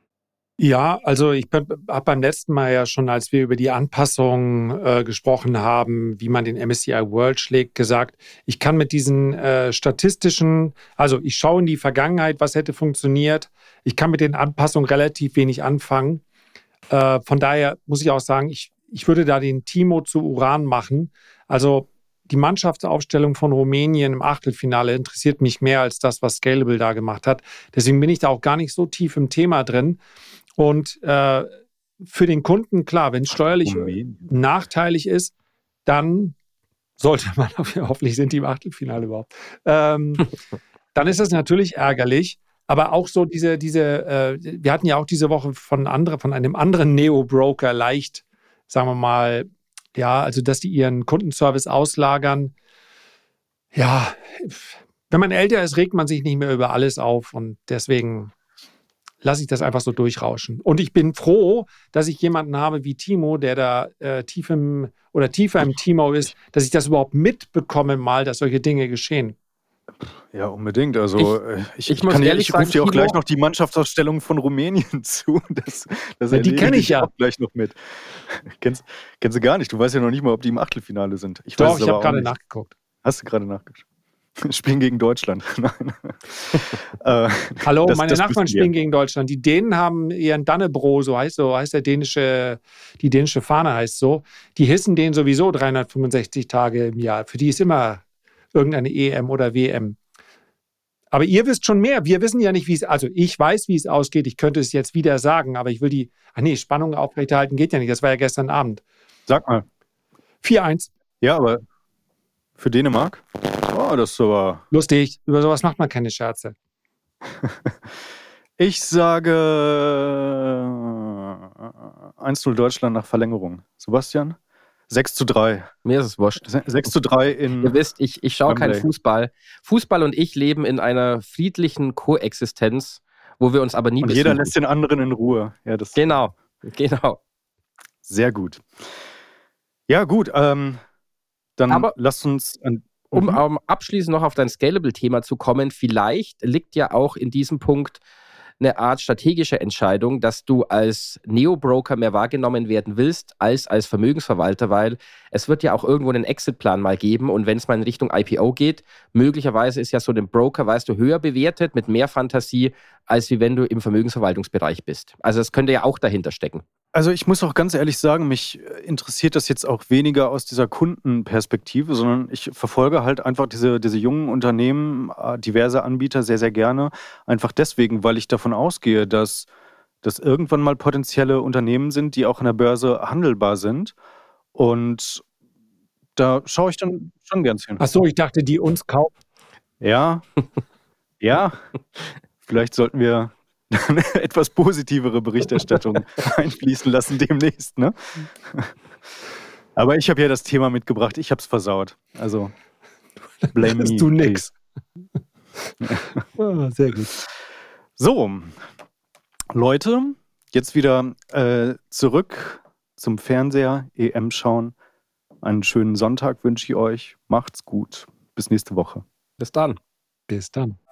Ja, also ich habe beim letzten Mal ja schon, als wir über die Anpassung gesprochen haben, wie man den MSCI World schlägt, gesagt, ich kann mit diesen statistischen, also ich schaue in die Vergangenheit, was hätte funktioniert. Ich kann mit den Anpassungen relativ wenig anfangen. Von daher muss ich auch sagen, ich würde da den Timo zu Uran machen. Also die Mannschaftsaufstellung von Rumänien im Achtelfinale interessiert mich mehr als das, was Scalable da gemacht hat. Deswegen bin ich da auch gar nicht so tief im Thema drin. Und für den Kunden, klar, wenn es steuerlich nachteilig ist, dann sollte man, hoffentlich sind die im Achtelfinale überhaupt, dann ist das natürlich ärgerlich. Aber auch so wir hatten ja auch diese Woche von einem anderen Neo-Broker leicht, sagen wir mal, ja, also dass die ihren Kundenservice auslagern. Ja, wenn man älter ist, regt man sich nicht mehr über alles auf und deswegen lasse ich das einfach so durchrauschen. Und ich bin froh, dass ich jemanden habe wie Timo, der da tiefer im Timo ist, dass ich das überhaupt mitbekomme mal, dass solche Dinge geschehen. Ja, unbedingt. Also ich rufe dir auch gleich noch die Mannschaftsausstellung von Rumänien zu. Die kenne ich ja auch gleich noch mit. Kennst du gar nicht. Du weißt ja noch nicht mal, ob die im Achtelfinale sind. Ich habe gerade nachgeguckt. Hast du gerade nachgeguckt? Spielen gegen Deutschland. Nein. Hallo, meine Nachbarn spielen gegen Deutschland. Die Dänen haben ihren Dannebro, so heißt die dänische Fahne heißt so. Die hissen den sowieso 365 Tage im Jahr. Für die ist immer irgendeine EM oder WM. Aber ihr wisst schon mehr. Wir wissen ja nicht, ich weiß, wie es ausgeht. Ich könnte es jetzt wieder sagen, aber ich will Spannung aufrechterhalten geht ja nicht. Das war ja gestern Abend. Sag mal. 4-1. Ja, aber für Dänemark? Oh, das ist aber lustig. Über sowas macht man keine Scherze. Ich sage 1-0 Deutschland nach Verlängerung. Sebastian? 6-3. Mir ist es wurscht. 6-3 in. Ihr wisst, ich schaue keinen Fußball. Fußball und ich leben in einer friedlichen Koexistenz, wo wir uns aber nie besuchen. Jeder lässt den anderen in Ruhe. Ja, genau. Sehr gut. Ja, gut. Dann aber lasst uns. Um abschließend noch auf dein Scalable-Thema zu kommen, vielleicht liegt ja auch in diesem Punkt eine Art strategische Entscheidung, dass du als Neo-Broker mehr wahrgenommen werden willst als Vermögensverwalter, weil es wird ja auch irgendwo einen Exit-Plan mal geben und wenn es mal in Richtung IPO geht, möglicherweise ist ja so ein Broker, weißt du, höher bewertet mit mehr Fantasie, als wie wenn du im Vermögensverwaltungsbereich bist. Also das könnte ja auch dahinter stecken. Also ich muss auch ganz ehrlich sagen, mich interessiert das jetzt auch weniger aus dieser Kundenperspektive, sondern ich verfolge halt einfach diese jungen Unternehmen, diverse Anbieter sehr, sehr gerne. Einfach deswegen, weil ich davon ausgehe, dass das irgendwann mal potenzielle Unternehmen sind, die auch an der Börse handelbar sind. Und da schaue ich dann schon gern hin. Ach so, ich dachte, die uns kaufen. Ja, ja, vielleicht sollten wir eine etwas positivere Berichterstattung einfließen lassen demnächst, ne? Aber ich habe ja das Thema mitgebracht, ich habe es versaut. Also, blame me. Du nix. Sehr gut. So, Leute, jetzt wieder zurück zum Fernseher, EM schauen. Einen schönen Sonntag wünsche ich euch. Macht's gut. Bis nächste Woche. Bis dann. Bis dann.